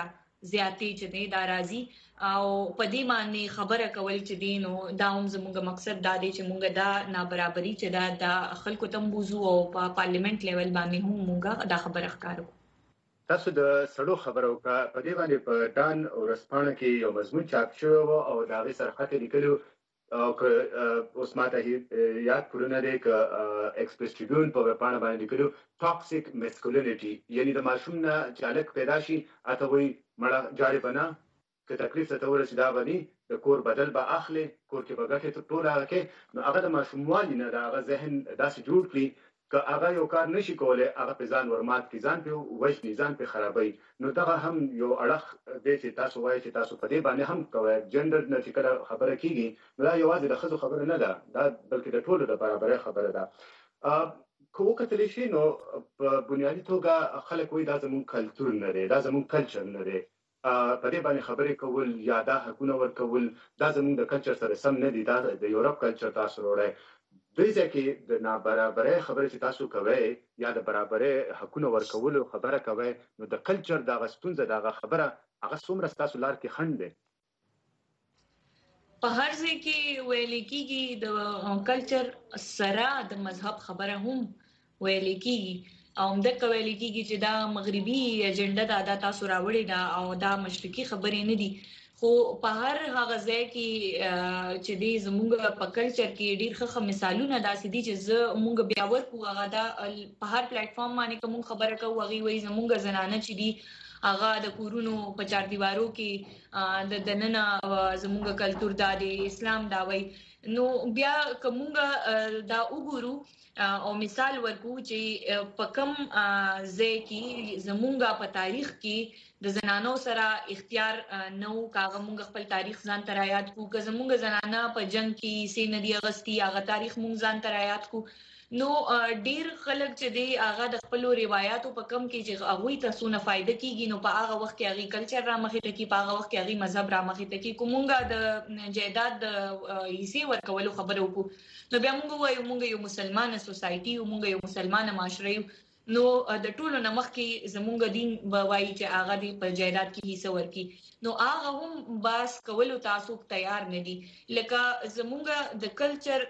P: زیاتې چې دی دا راځي او په دې باندې خبره کول چې دی نو دا هم زموږ مقصد دا دی چې موږ دا نابرابري چې دا د خلکو ته موضوع او په پارلیمنت لیول باندې هم موږ دا خبره ښکارو.
A: تاسو د سړو خبرو کا په دې باندې په ډان ورسپانه کې یو مضمون چاپ شو او دا غي سرخط لیکلو او که اوس ماته یاد پرونه دی ک ایکسپریس ټریبیون په پاڼه باندې لیکلو ټاکسیک میسکولینټي یعنی د ماشوم نه چالک پیدا شي اته وي مړه جاري بنا که تکلیف ته ورسې دا باندې د کور بدل به اخلي کور کې به ګټه ټول هغه کې نو هغه د ماشوموالي نه دا هغه ذهن داسې جوړ کړي که هغه یو کار نشي کولای هغه په ځان ورمات کی ځان په وجه ځان په خرابوي نو دا هم یو اړه دی چې تاسو وایي چې تاسو په دې باندې هم کوي جندر نه چې کله خبره کیږي نو دا یوازې د خزو خبره نه ده دا بلکې د ټولو د برابرۍ خبره ده. کوو کتلی شي نو په بنیادی توګه خلک وایي دا زموږ کلتور نه دی دا زموږ کلچر نه دی په دې باندې خبرې کول یا دا حقونه ورکول دا زموږ د کلچر سره سم نه دي دا د یورپ کلچر تاسو وروړي دوی ځکه د نابرابرۍ خبرې چې تاسو کوي یا د برابرۍ حقونه ورکول خبره کوي نو د کلچر د غستونزه دغه خبره هغه څومره تاسو لار کې خند دی
P: په هر ځای کې ویل کېږي د کلچر سره د مذهب خبره هم ویل کېږي او د کوي کېږي چې دا مغربي ایجنډا دا د تاسو راوړی دا او دا مشرقي خبرې نه دي خو په هر هغه ځای کې چې دی زموږ په کلچر کې ډیر ښه مثالونه داسې دي چې زه مونږ بیا ورکو هغه دا په هر پلیټ فارم باندې کوم خبره کوو هغه وایي زموږ زنانه چې دي هغه د کورونو په چار دیوارو کې د دننه زموږ کلچر دا دی اسلام دا وایي نو بیا کومګه دا وګورو او مثال ورکو چې په کم ځای کې زمونږه په تاریخ کې د زنانو سره اختیار نو کاغه مونږ خپل تاریخ ځان تر یاد کو که زمونږ زنانه په جنگ کې سي ندی اغستی هغه تاریخ مونږ ځان تر یاد کو نو ډیر خلک چې دی هغه د خپل روایتو په کم کې چې هغه تاسو نه فائدہ کیږي نو په هغه وخت کې هغه کلچر را مخې ته کې په هغه وخت کې هغه مذهب را مخې ته کې کومګه د جیداد د حصے ورکولو خبره وکړو نو بیا موږ وایو موږ یو مسلمانه سوسایټي او موږ یو مسلمانه معاشره نو د ټولو نمخ کې زموږ دین وایي چې هغه دی په جیداد کې حصہ ورکي نو هغه هم باس کولو تاسو تیار نه دي لکه زموږ د کلچر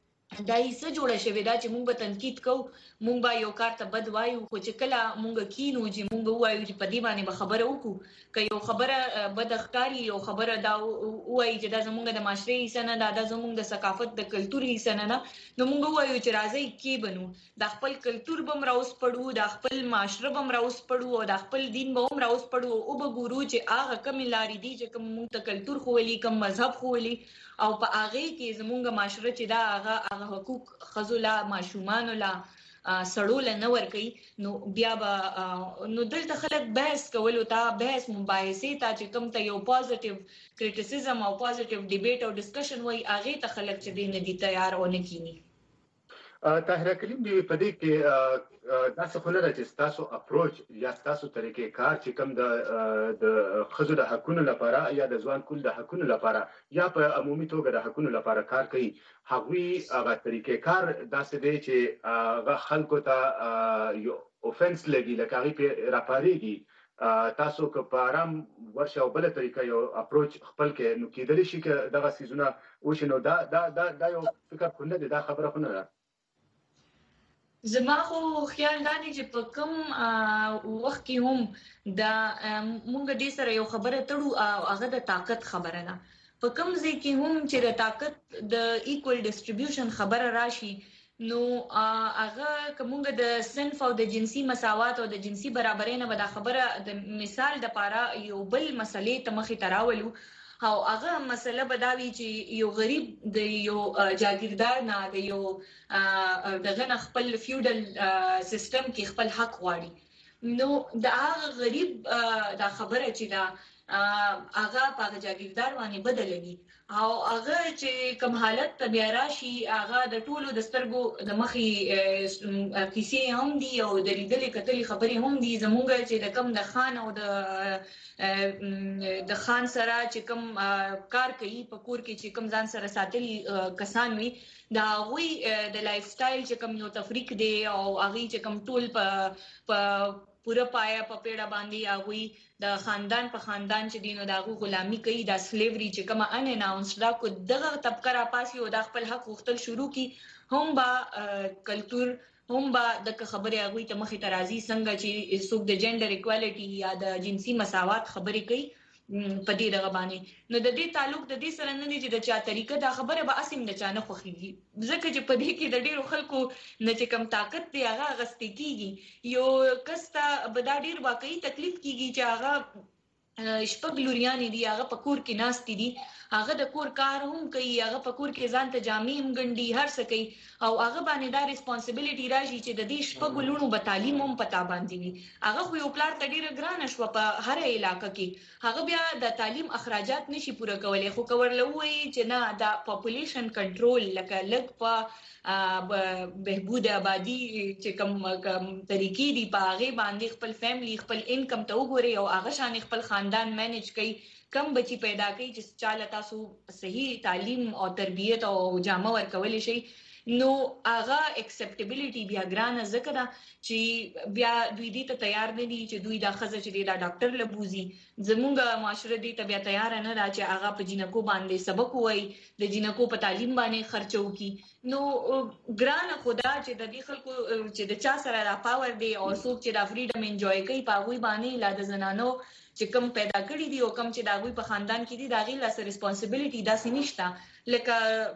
P: دا یې څه جوړه شوې دا چې موږ به تنقید کوو موږ به یو کار ته بد وایو خو چې کله موږ کینو چې موږ وایو چې په دې باندې به خبره وکړو که یو خبره بد ښکاري یو خبره دا وایي چې دا زموږ د معاشرې حصه نه ده دا زموږ د ثقافت د کلتور حصه نه ده نو موږ وایو چې راځئ کې بنو د خپل کلتور به هم راوسپړو د خپل معاشره به هم راوسپړو او د خپل دین به هم راوسپړو او به ګورو چې هغه کومې لارې دي چې کوم موږ ته کلتور ښولي کوم مذهب ښولي او په هغه کې زموږ معاشره چې دا هغه حقوق خزولا ماشومان لا سړول نه ور کوي نو بیا به نو دلته خلک بحث کولو ته بحث مباحثه ته چې کوم ته یو پوزټیو کریټیسیزم او پوزټیو ډیبیټ او ډسکشن وای هغه ته خلک چې دین دي تیار او نه کینی
A: طاهره کلیم دی په دې کې دا څه خلل چې تاسو اپروچ یا تاسو طریقې کار چې کوم د د خزو د حقونو لپاره یا د ځوان کول د حقونو لپاره یا په عمومي توګه د حقونو لپاره کار کوي هغوی هغه طریقې کار داسې دی چې هغه خلکو ته یو اوفنس لګي لکه هغه په راپاریږي تاسو که په آرام ورشه او بل طریقه یو اپروچ خپل کې نو کېدلی شي چې دغه سيزونه وشنو دا دا دا یو فکر خو نه دی دا خبره خو نه ده
P: زما خو خیال دا دی چې په کوم وخت کې هم دا مونږ دې سره یو خبره تړو او هغه د طاقت خبره ده په کوم ځای کې هم چې د طاقت د ایکوال ډیسټریبیوشن خبره راشي نو هغه کومګه د صنف او د جنسي مساوات او د جنسي برابرۍ نه به دا خبره د مثال د پاره یو بل مسلې ته مخې تراولو او هغه مسله بداوی چې یو غریب د یو جاگیردار نه د یو دغه خپل فیوډل سیستم کې خپل حق غواړي نو د هغه غریب دا خبره چې دا هغه په جاگیردار باندې بدلوي او هغه چې کوم حالت ته بیا راشي هغه د ټولو د سترګو د مخې کیسې هم دي او د لیدلې کتلې خبرې هم دي زمونږ چې د کم د خان او د د خان سره چې کم کار کوي په کور کې چې کم ځان سره ساتلي کسان وي دا غوي د لایف سټایل چې کم یو تفریق دی او هغه چې کم ټول په پورا پایا په پیړه باندې هغه د خاندان په خاندان چې دینو داغو غلامی کوي دا سلیوري چې کومه ان اناونس دا کو دغه طبقه را پاسي او د خپل حق وختل شروع کی هم با کلچر هم با د خبره هغه ته مخې ترازی څنګه چې څوک د جندر ایکوالټي یا د جنسي مساوات خبرې کوي په دې دغه باندې نو د دې تعلق د دې سره نه دي چې د چا طریقه دا خبره به اسیم د چا نه خوخيږي ځکه چې په دې کې د ډیرو خلکو نه چې کم طاقت دی هغه غستې کیږي یو کستا به دا ډیر واقعي تکلیف کیږي چې هغه شپږ لوريان دي هغه په کور کې ناشتي دي هغه د کور کار هم کوي هغه په کور کې ځان ته جامې هم ګنډي هر څه کوي او هغه باندې دا ریسپانسیبিলিټي راشي چې د دې شپږ لونو په تعلیم هم پتا باندې وي هغه خو یو پلار ته ډیره ګران شو په هر علاقې کې هغه بیا د تعلیم اخراجات نشي پوره کولای خو کورلوي چې نه دا پاپولیشن کنټرول لکه لګ په بهبود آبادی چې کوم طریقې دی په هغه باندې خپل فیملی خپل انکم ته وګوري او هغه شان خپل خاندان مینج کوي کم بچی پیدا کوي چې چاله تاسو صحیح تعلیم او تربیت او جامه ورکول شي نو هغه اکسپټیبিলিټي بیا ګرانه ذکر چې بیا دوی دې ته تیار نه دي چې دوی دا خزه چې دا ډاکټر لبوزي زموږ معاشره دې ته بیا تیار نه را چې هغه په جنکو باندې سبق وای د جنکو په تعلیم باندې خرچو کی نو ګرانه خدا چې د دې خلکو چې د چا سره دا پاور دی او څوک چې دا فریډم انجوای کوي په غوي باندې لا د زنانو چې کم پیدا کړی دی او کم چې دا غوي په خاندان کې دي دا غي لا سره ریسپانسیبিলিټي دا سنشتا لکه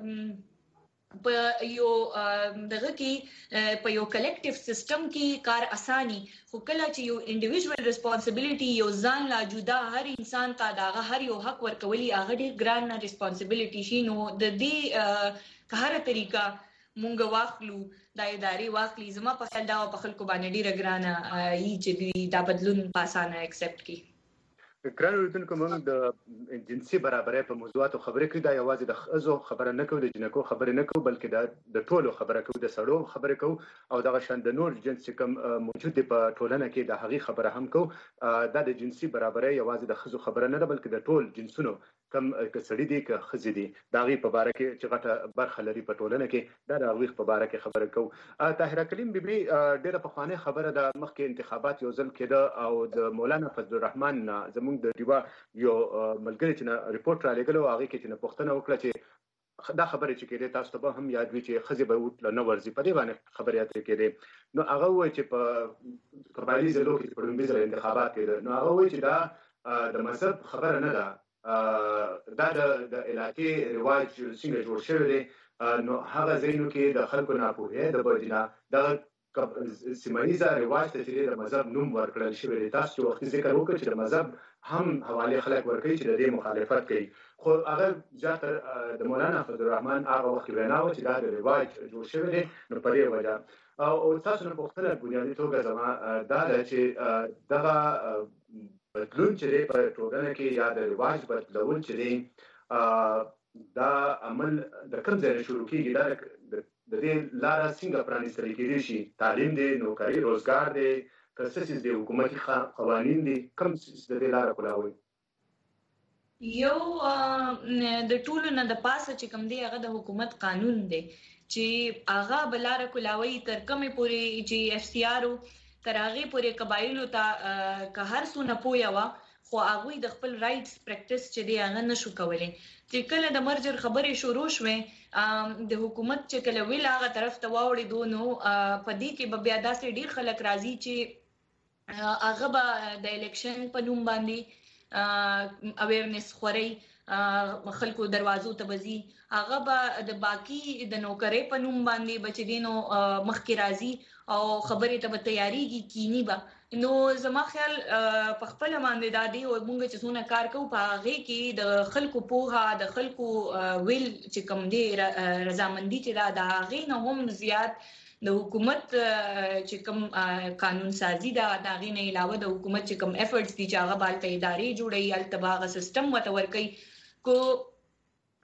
P: په یو دغه کې په یو کلیکټیو سیستم کې کار اساني خو کله چې یو انډیویډوال ریسپانسیبিলিټي یو ځان لا جدا هر انسان ته داغه هر یو حق ورکولي هغه ډیر ګران ریسپانسیبিলিټي شي نو د دې که هر طریقه مونږ واخلو دا ادارې واخلي زما په خیال دا په خلکو باندې ډیره ګرانه ای چې دا بدلون پاسانه ایکسپټ کی
A: ګران اوریدونکو موږ د جنسي برابرۍ په موضوعاتو خبرې کوي دا یوازې د ښځو خبره نه کوو د جنکو خبرې نه کوو بلکې د ټولو خبره کوو د سړو خبرې کوو او دغه شان د نور جنس چې کوم موجود دی په ټولنه کې د هغې خبره هم کوو دا د جنسي برابرۍ یوازې د ښځو خبره نه ده بلکې د ټول جنسونو کم که سړي دي که ښځې دي د هغې په باره کې چې غټه برخه لري په ټولنه کې دا د هغوی په باره کې خبره کوو طاهره کلیم بیبي ډېره پخوانۍ خبره ده مخکې انتخابات یو ځل کېده او د مولانا فضل الرحمن زموږ د ډیوا یو ملګری چې ریپورت را لېږلی و هغې کې چې پوښتنه وکړه چې دا خبرې چې کېدې تاسو ته به هم یاد وي چې ښځې به وتله نه ورځي په دې باندې خبرې اترې کېدې نو هغه ووایي چې په قبایلي ضلعو کې په لومړي ځل انتخابات کېده نو هغه ووایي چې دا د مذهب خبره نه ده دا د علاقې رواج څنګه جوړ شوی دی نو هغه ځایونو کې د خلکو ناپوهۍ د وجې نه دغه سیمهییزه رواج ته چې د مذهب نوم ورکړل شوی دی تاسو چې وختي ذکر وکړ چې د مذهب هم حواله خلک ورکوي چې د دې مخالفت کوي خو هغه زیاتره د مولانا فضل الرحمن هغه وخت وینا و چې دا د رواج جوړ شوی دی نو په دې وجه او تاسو نه پوښتنه بنیادي توګه زما دا ده چې دغه بدلون چې دی په ټولنه کې یا د رواج بدلون چې دی دا عمل د کوم ځای شروع کېږي دا د دې لاره څنګه پرانیستل کېدای شي تعلیم دی نوکري روزګار دی تاسیس دی حکومتي قوانین دي کوم د دې لاره کولاوي
P: یو د ټولو نه د پاسه چې کوم دی هغه د حکومت قانون دی چې هغه بلاره کولاوي تر کومه پوري چې اف سی آر تر هغه پورې قبایلو ته که هر څونه پویا وا خو هغه د خپل رائټس پریکټیس چې دی هغه نشو کولای چې کله د مرجر خبرې شروع شوه د حکومت چې کله ویل هغه طرف ته واوړي دونو په دې کې به بیا داسې ډیر خلک راځي چې هغه به د الیکشن په نوم باندې اویرنس خوري خلکو دروازو ته بزي هغه به د باقی د نوکرې په نوم باندې بچدینو مخکې راځي او خبرې ته به تیاریږي کینی به نو زما خیال په خپل باندې دادی او موږ چې څونه کار کوو په هغه کې د خلکو پوها د خلکو ویل چې کوم دی رضامندي چې دا د هغه نه هم زیات د حکومت چې کوم قانون سازي دا د هغه نه علاوه د حکومت چې کوم افورټس دي چې هغه بالته ادارې جوړي التباغه سیستم وته ورکي کو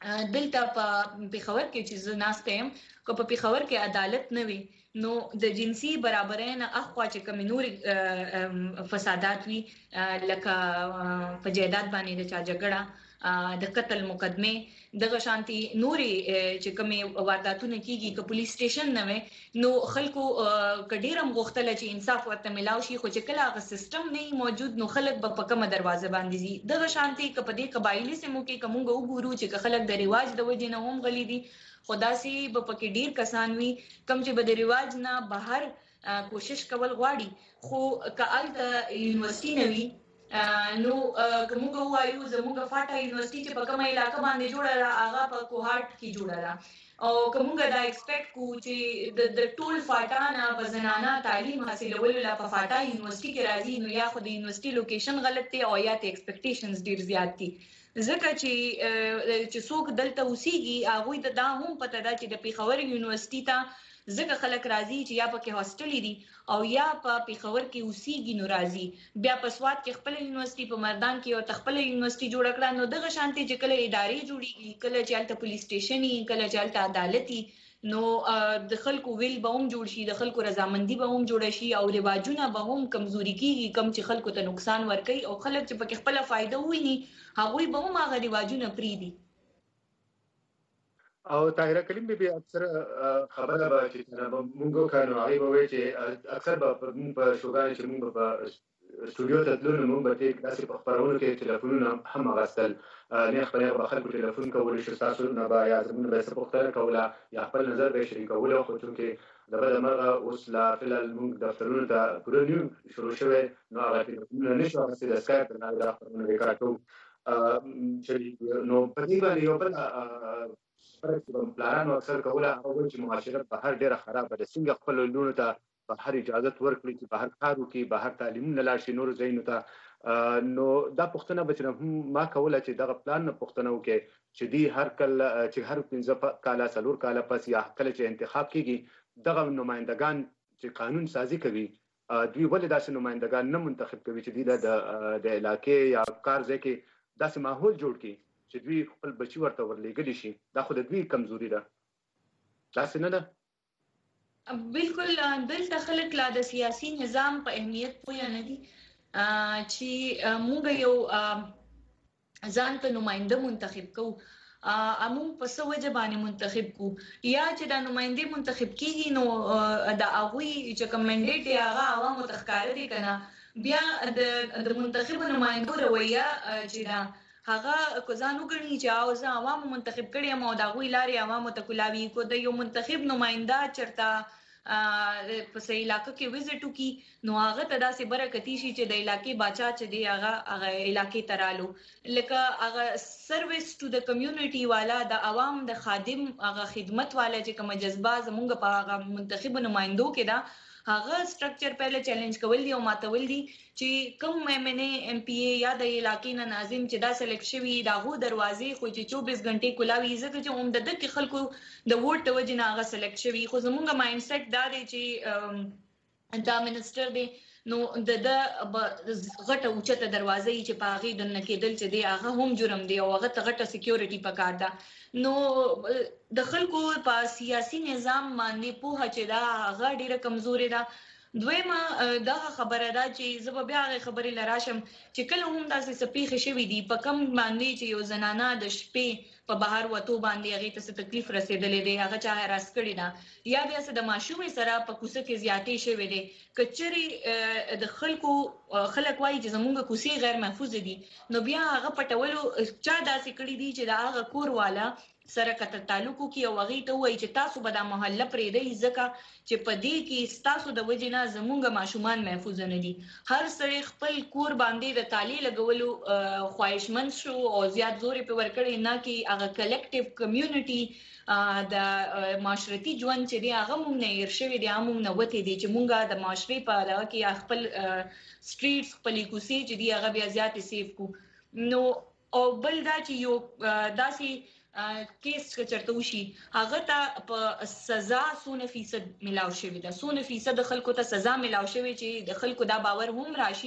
P: دلته په پیښور کې چې زه ناسته یم که په پیښور کې عدالت نه وي نو د جنسي برابرۍ نه اخوا چې کوم نور فسادات وي لکه په جیداد باندې د چا جګړه د قتل مقدمه دغه شانتي نوري چې کومه وارداتونه کیږي که پولیس سټیشن نه وي نو خلکو کډیرم غوښتل چې انصاف ورته ملاوي شي خو چې کله هغه سیستم نه موجود نو خلک په کومه دروازه باندې دي دغه شانتي که په دې قبایلی سیمو کې کومه وګورو چې خلک د ریواج د وجې نه هم غلي دي خدا سي په پکې ډیر کسان وي کم چې به د ریواج نه بهر کوشش کول غواړي خو کال د یونیورسيټي نه وي نو کومه وایو زموږه فاټا یونیورسيټي چې په کومه علاقې باندې جوړه هغه په کوهارت کې جوړه او کومه دا ایکسپیکټ کو چې د ټول فاټا نه بزنانه تعلیم حاصلول لا په فاټا یونیورسيټي کې راځي نو یا خو د یونیورسيټي لوکیشن غلط دی او یا ته ایکسپیکټیشنز ډیر زیات دي ځکه چې چې څوک دلته اوسېږي هغه ته دا هم پته ده چې د پیښور یونیورسيټي ته ځکه خلک راځي چې یا پکې هاستل دي او یا په پیښور کې اوسېږي نو راځي بیا په سواد کې خپل یونیورسيټي په مردان کې او تخپل یونیورسيټي جوړ کړه نو دغه شانتي چې کله ادارې جوړیږي کله چې الته پولیس سټیشن ای کله چې الته عدالتي نو د خلکو ویل به هم جوړ شي د خلکو رضامندي به هم جوړ شي او رواجونه به هم کمزوري کیږي کم چې خلکو ته نقصان ورکړي او خلک چې پکې خپل فائدہ ویني هغه به هم هغه رواجونه پریدي
A: او طاهره کلیم به اکثر خبره به چې موږ کانو هغه به وي چې اکثر به په شوګان چې موږ په استودیو ته تلو موږ به تاسو په خبرونو کې ټلیفونونه هم غسل نه خپل به خلکو ټلیفون کول شي تاسو نه به یا زموږ به سپورټر کوله یا خپل نظر به شریکول خو چې د بل مرغه اوس لا فلل موږ دفترونو ته پرونیو شروع شوه نو هغه ټلیفونونه نشو غسل د سکایپ نه د خبرونو وکړو چې نو په دې باندې یو بل فرق پلانانو اکثر کوله هغه چې معاشره په هر ډیره خرابه ده څنګه خپل لونو ته په هر اجازه ورکړي چې په هر کارو کې په هر تعلیم نه لاړ شي نور زینو ته نو دا پښتنه بچنه ما کوله چې دغه پلان نه پښتنه وکي چې دی هر کله چې هر پنځه کاله څلور کاله پس یا کله چې انتخاب کیږي دغه نمائندگان چې قانون سازي کوي دوی ولې داسې نمائندگان نه منتخب کوي چې دی د علاقې یا کار ځای کې داسې ماحول جوړ کړي چې دوی خپل بچي ورته ورلېږلي شي دا خو د دوی کمزوري ده داسې نه ده
P: بالکل دلته خلک لا د سیاسي نظام په اهمیت پوه نه دي چې موږ یو ځان ته نماینده منتخب کوو امون په څه وجه باندې منتخب کو یا چې دا نماینده منتخب کیږي نو دا هغه چې کوم منډیټ یا هغه عوامو تخکار دي کنه بیا د منتخب نماینده رویه چې دا هغه کو ځانو غني چې او ځا عوامو منتخب کړي مو دا غوي لاري عوامو ته کولاوي کو د یو منتخب نماینده چرتا په سې علاقې کې وزټ کی نو هغه ته داسې برکتی شي چې د علاقې باچا چې دی هغه هغه علاقې ترالو لکه هغه سرویس ټو د کمیونټي والا د عوام د خادم هغه خدمت والا چې کوم جذبه زمونږ په هغه منتخب نمائندو کې دا هغه سټرکچر پهله چیلنج کول دي او ماتول دي چې کوم ایم ان ای ایم پی ای یا د علاقې نه ناظم چې دا سلیکټ شوی دا هو دروازې خو چې چوبیس غنټې کولاوي ځکه چې هم د دغه خلکو د ووټ توجه نه هغه سلیکټ شوی خو زمونږ مایند سیټ دا دی چې دا منسٹر دی نو د غټه اوچته دروازې چې پاغي د نکیدل چې دی هغه هم جرم دی او هغه ته غټه سکیورټي پکار ده نو د خلکو په سیاسي نظام باندې په هڅه دا هغه ډیره کمزوري ده دویمه دا خبره ده چې زه بیا هغه خبرې لراشم چې کله هم داسې سپیخ شوی دی په کم باندې چې یو زنانه د شپې په بهر وته باندې هغه ته تکلیف رسیدلې دی هغه چا هراس کړی ده یا بیا څه د ماشومې سره په کوڅه کې زیاتې شوی دی کچري د خلکو خلک وایي چې زمونږ کوڅې غیر محفوظ دي نو بیا هغه پټولو چا داسې کړی دی چې دا هغه کور والا سره کته تعلق کی او غي ته وای چې تاسو به د محله پرې دی ځکه چې په دې کې تاسو د وجنه زمونږ ماشومان محفوظ نه دي هر سړی خپل کور باندې د تعالی لګولو خواهشمند شو او زیات زور په ورکړی نه کی هغه کلیکټیو کمیونټي د معاشرتي ژوند چې دی هغه مونږ نه ير شوی دی هغه مونږ نه وته دي چې مونږه د معاشري په لاره کې خپل سټریټس خپل کوسي چې دی هغه بیا زیات سیف کو نو او بل دا چې یو داسي کیس که چرته وشي هغه ته په سزا سونه فیصد ملاو شوی ده سونه فیصد خلکو ته سزا ملاو شوی چې د خلکو دا باور هم راشي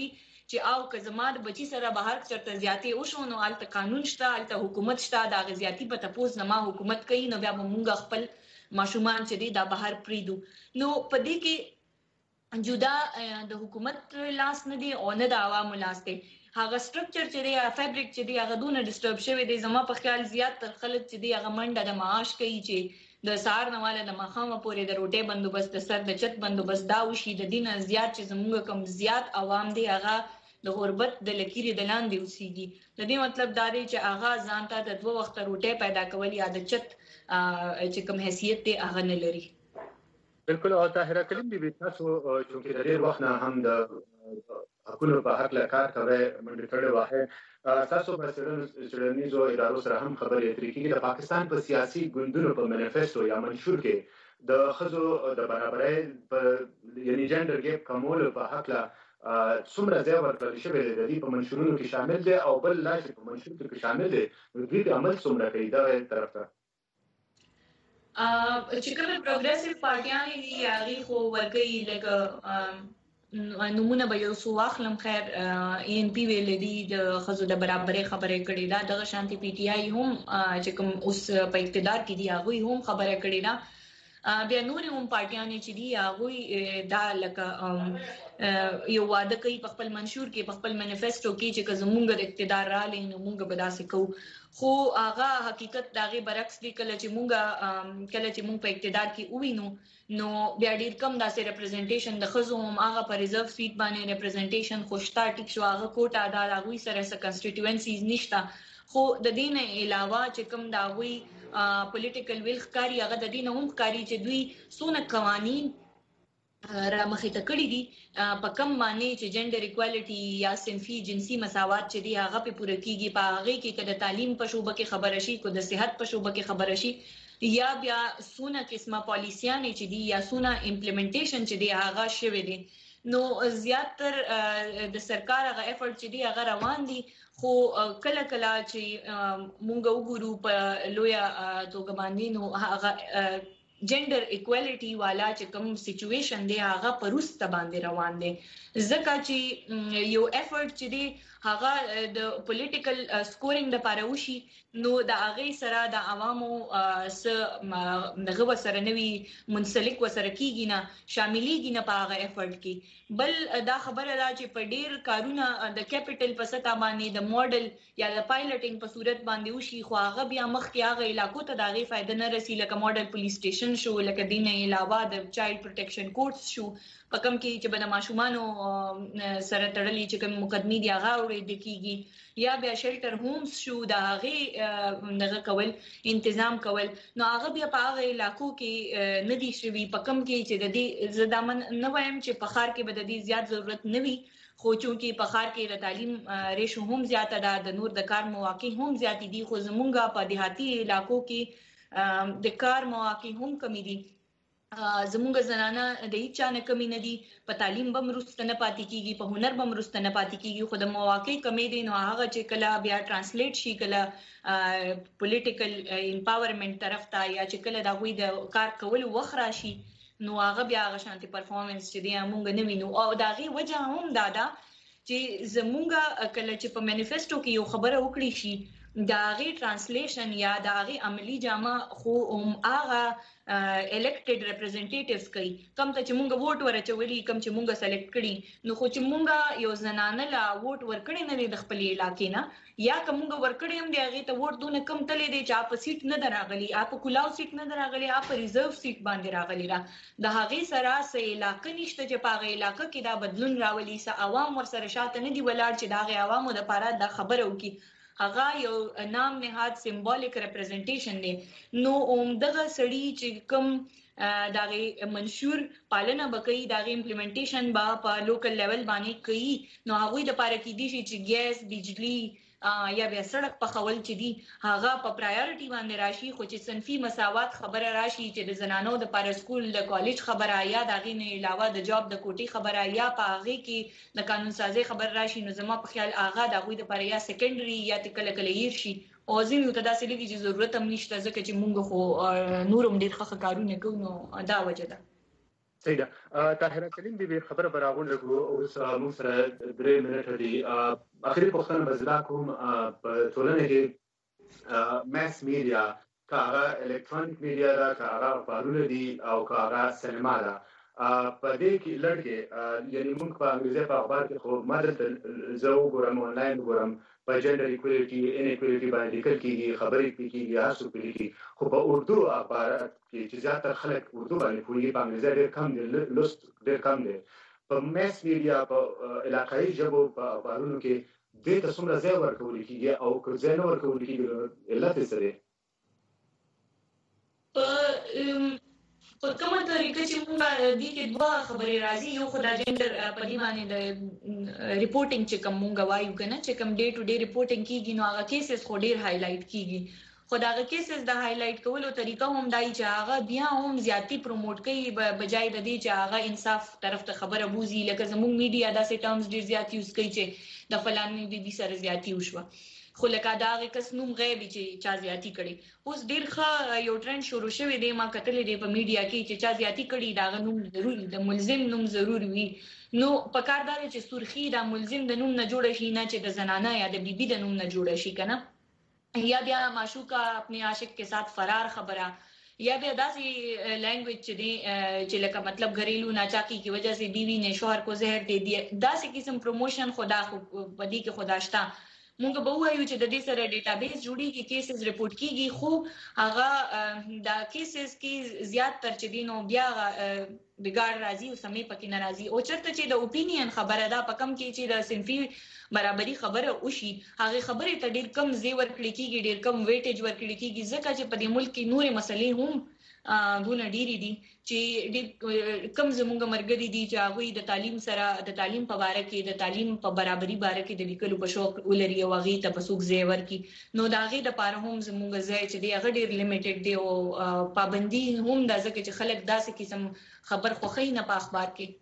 P: چې او که زما د بچی سره بهر چرته زیاتې وشو نو الته قانون شته الته حکومت شته دا غزياتي په تپوس نه ما حکومت کوي نو بیا موږ خپل ماشومان چې دی دا بهر پریدو نو په دې کې جدا د حکومت لاس نه دی او نه د عوامو لاس دی هغه سټرکچر چې دی فیبریک چې دی هغه دونه ډیسټرب شوی دی زما په خیال زیات تر خلک چې دی هغه منډه د معاش کوي چې د سار نه والا د مخامه پورې د روټي بندوبست د سر د چت بندوبست دا وشي د دینه زیات چې زموږ کم زیات عوام دی هغه د غربت د لکيري د لاندې اوسېږي د دې مطلب دا دی چې هغه ځان ته د دوه وخت روټي پیدا کول یا د چت چې کوم حیثیت دی هغه نه لري
A: بالکل او طاهره کلیم بي تاسو چې د ډېر وخت نه هم د حکومت په حق لکار کوي منډه کړې واه تاسو په سړنیزو ادارو سره هم خبرې اترې کیږي د پاکستان په سیاسي ګوندونو په منیفیسټو یا منشور کې د خزو د برابرۍ په یعنی جندر ګیپ کمول په حق لا څومره ځای ورکړل شوی دی د دې په منشورونو کې شامل دي او بل لا چې په منشور کې شامل دي نو دوی عمل څومره کوي دا طرف ته
P: چې کومه پروګریسیو پارټیانې دي هغه خو ورګي لکه نمونه به یو څو واخلم خیر ان پی ویل دي د خزو د برابرۍ خبرې کړې ده د شانتي پی ټی آی هم چې کوم اوس په اقتدار کې دي هغه هم خبرې کړې ده بیا نور هم پارټیانې چې دي هغه دا لکه یو واده کوي په خپل منشور کې په خپل منیفیسټو کې چې زمونږ د اقتدار را لینو مونږ به داسې کوو خو هغه حقیقت داغه برعکس دی کله چې مونږه کله چې مونږ په اقتدار کې ووینو نو بیا ډیر کم داسې ریپرزنټیشن د خزو هم هغه پر ریزرو سیټ باندې ریپرزنټیشن خوشتا ټیک شو هغه کوټه دا هغه سره سره کنسټیټوئنسیز نشته خو د دې نه علاوه چې کوم دا وی پولیټیکل ویل ښکاری هغه د دې نه هم ښکاری چې دوی سونه قوانین را مخې ته کړی دي په کم معنی چې جندر ایکوالټي یا صنفي جنسي مساوات چې دی هغه په پوره کیږي په هغه کې کله تعلیم په شوبه کې خبره شي کو د صحت په شوبه کې خبره شي یا بیا سونه قسمه پالیسیانه چې دی یا سونه امپلیمنټیشن چې دی هغه شوی دی نو زیاتر د سرکار هغه افورت چې دی هغه روان دي خو کله کله چې مونږ وګورو په لویا توګه باندې نو هغه جندر ایکوالټي والا چې کوم سچويشن دی هغه پروسته باندې روان دي ځکه چې یو افورت چې دی هغه د پولیټیکل سکورینګ د پاره وشي نو د هغه سره د عوامو س دغه سره نوي منسلک وسره کیږي نه شاملېږي نه په هغه افورت کې بل دا خبره ده چې په ډیر کارونه د کیپټل په سطح باندې د ماډل یا د پایلټینګ په صورت باندې وشي خو هغه بیا مخ کې هغه علاقو ته دغه فائدہ نه رسي لکه ماډل پولیس سټیشن شو لکه دینه علاوه د چایلډ پروټیکشن کورټس شو په کوم کې چې بل ماشومانو سره تړلې چې کوم مقدمي دی هغه وړي کیږي یا بیا شیلټر هومز شو دا هغه دغه کول تنظیم کول نو هغه بیا په هغه علاقو کې ندي شوی په کوم کې چې د دې زدامن نه وایم چې په خار کې به د دې زیات ضرورت نه وي خو چونکی په خار کې د تعلیم ریشو هم زیاته ده د نور د کار مواقع هم زیات دي خو زمونږه په دیهاتي علاقو کې د کار مواقع هم کمی دي زمونږ زنانه د هیڅ چا نه کمی نه دي په تعلیم بم رسته نه پاتې کیږي په هنر بم رسته نه پاتې کیږي خو د مواقع کمی دي نو هغه چې کله بیا ترانسلیټ شي کله پولیټیکل امپاورمنت طرف ته یا چې کله دا غوي د کار کول وخت راشي نو هغه بیا هغه شانتي پرفورمنس چې دی موږ نه وینو او دا غي وجه هم دادا چې زمونږ کله چې په مانیفیسټو کې یو خبره وکړي شي دا غي ترانسلیشن یا دا غي عملی جامه خو هم هغه الیکټډ ریپرزنټیټیوز کوي کوم ته چې مونږ ووټ ورچولي کوم چې مونږ سلیکټ کړي نو خو چې مونږ یو زنانه لا ووټ ورکړي نه د خپل علاقې نه یا کوم مونږ ورکړي هم دی هغه ته ووټ دونه کم تلې دی چې اپ سیټ نه دراغلي اپ کولاو سیټ نه دراغلي اپ ریزرو سیټ باندې راغلي را د هغه سره سه علاقې نشته چې په هغه علاقې کې دا بدلون راولي سه عوام ور سره شاته نه دی ولاړ چې دا هغه عوامو د پاره د خبره وکي هغه یو نام نهاد سیمبولیک ریپرزنټیشن دی نو اوم دغه سړی چې کوم دغه منشور پالنه بکئی دغه امپلیمنټیشن با په لوکل لیول باندې کوي نو هغه د پاره کې دي چې ګیس بجلی یا بیا سړک په خول چې دي هغه په پرایورټي باندې راشي خو چې صنفي مساوات خبره راشي چې د زنانو د پاره سکول د کالج خبره یا دغه نه علاوه د جاب د کوټي خبره یا په هغه کې د قانون سازي خبر راشي نو زما په خیال هغه دغه د پاره یا سیکنډري یا تکل کله یې شي او ځینې ته داسې لګي چې ضرورت هم نشته ځکه چې مونږ خو نورم ډیر ښه کارونه کوو نو دا وجه ده
A: صحیح ده. طاهره کلیم بیبي خبره براغونډه کو اوس موږ سره درې منټه دي. اخري پوښتنه بزدا کوم په ټولنه کې ماس میډیا کاغه الکترونیک میډیا دا کاغه اخبارونه دي او کاغه سینما ده. په دې کې لړ یعنی موږ په انګریزي په اخبار کې خو ماده زه وګورم آنلاین وګورم په جندر ایکوالټي ان ایکوالټي باندې لیکل کېږي خبرې کېږي هر څه کېږي خو په اردو اخبارات کې چې زیاتره خلک اردو باندې پوهیږي په انګریزي ډېر کم دي لوست ډېر کم دي. په ماس میډیا په علاقایي ژبو په اخبارونو کې دې ته څومره ځای ورکول کېږي او که ځای نه ورکول کېږي علت یې څه دی؟
P: په کومه طریقه چې موږ دې کې دوه خبرې راځي یو خو د جندر په دې باندې د ریپورټینګ چې کوم موږ وایو کنه چې کوم ډے ټو ډے ریپورټینګ کیږي نو هغه کیسز خو ډیر هایلایټ کیږي خو دا هغه کیسز د هایلایټ کولو طریقه هم دای چې هغه بیا هم زیاتی پروموټ کوي بجای د دې چې هغه انصاف طرف ته خبره بوزي لکه زموږ میډیا داسې ټرمز ډیر زیات یوز کوي چې د فلاني بي بي سره زیاتی وشوه خو لکه دا هغه کس نوم غیبي چې چا زیاتی کړي اوس ډیر ښه یو ټرند شروع شوی دی ما کتلې دی په میډیا کې چې چا زیاتی کړي دا نوم ضروري د ملزم نوم ضروري وي نو په کار دا چې سرخی دا ملزم د نوم نه جوړ شي نه چې د زنانه یا د بیبي د نوم نه جوړ شي کنه یا بیا معشوقه خپل عاشق کے ساتھ فرار خبره یا بیا داسې لینګویج چې دی چې لکه مطلب घरेलू नाचाकी की वजह से बीवी ने शौहर को जहर दे दिया داسې قسم پروموشن خدا خو بدی کې خداشتا مونږ به وایو چې د دې سره ډیټابیس جوړیږي کیسز ریپورت کیږي خو هغه دا کیسز کې زیات تر چې دینو بیا بګار راځي او سمې پکې ناراضي او چرته چې د اوپینین خبره ده په کم کې چې د صنفي برابرۍ خبره وشي هغه خبره ته ډیر کم زی ورکړي کیږي ډیر کم ویټیج ورکړي کیږي ځکه چې په دې ملک کې نورې مسلې هم غونه ډیری دي چې کم زموږ مرګري دي چې هغه د تعلیم سره د تعلیم په اړه کې د تعلیم په برابرۍ باره کې د لیکلو په شوق ولري او هغه ته په سوق زیور کې نو دا هغه د پاره هم زموږ ځای چې دی هغه ډیر لیمیټډ دی او پابندي هم د ځکه چې خلک داسې قسم خبر خوخی نه په اخبار کې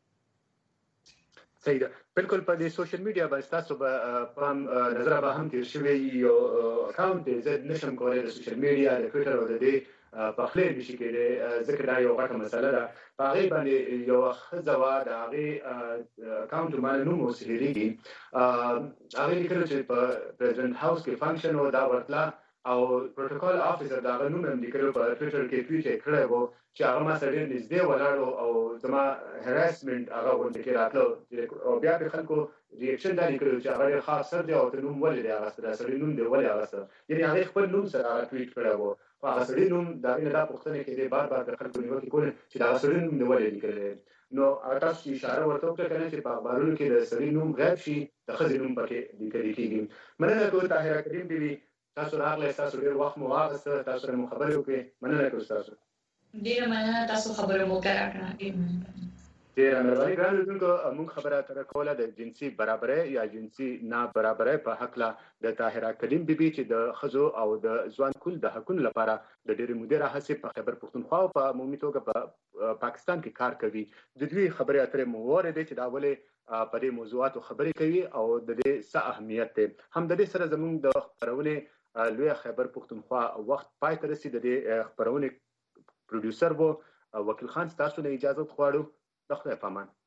A: صحیح ده بالکل په دې سوشل میډیا باندې تاسو به په نظر به هم تیر شوی یو اکاونټ دی زه نشم کولای د سوشل میډیا د ټویټر او د دې په خپل نشي کېږي ځکه دا یو غټه مسله ده په هغه باندې یو خزوا د هغه اکاونټ باندې نوم وسیږي هغه لیکل چې په پریزیدنت هاوس کې فنکشن او دا ورتلا او پروتوکول افیسر دا نوم هم لیکل په ټویټر کې ټویټ کړی وو چې هغه ما سره نږدې ولاړو او زما هراسمنت هغه ورته کې راتلو او بیا په خلکو ریاکشن دا لیکل چې هغه خاص سر دی او ته نوم ولې دی هغه سره سره نوم دی ولې هغه سره یعنی هغه خپل نوم سره ټویټ کړی وو هغه سړی نوم دا نه دا پوښتنه کې دی بار بار د خلکو نیول کول چې دا سړی نوم دی ولې لیکل نو هغه تاسو اشاره ورته وکړه چې په اخبارونو کې د سړی نوم غیب شي د خځې نوم پکې لیکل کېږي مننه کوم طاهره کریم بیبي تاسو راغلی تاسو ډیر وخت مو واغسته تاسو سره مو خبرې وکړې مننه کوم تاسو
P: ډیر مننه تاسو خبرې مو کړې
A: ډیر مهرباني ګران لیدونکو موږ خبره اتره کوله د جنسي برابرۍ یا جنسي نابرابرۍ په حق له د طاهره کلیم بیبي چې د ښځو او د ځوان کول د حقونو لپاره د ډېرې مودې راهیسې په خیبر پښتونخوا او په عمومي توګه په پاکستان کې کار کوي د دوی خبرې اترې مو واورېدې چې دا ولې په دې موضوعاتو خبرې کوي او د دې څه اهمیت دی هم د دې سره زموږ د خپرونې لوی خیبر پښتونخوا وخت پای ته رسید د دې خپرونې پروډوسر وو وکیل خان تاسو نه اجازه غواړو د خدای په امان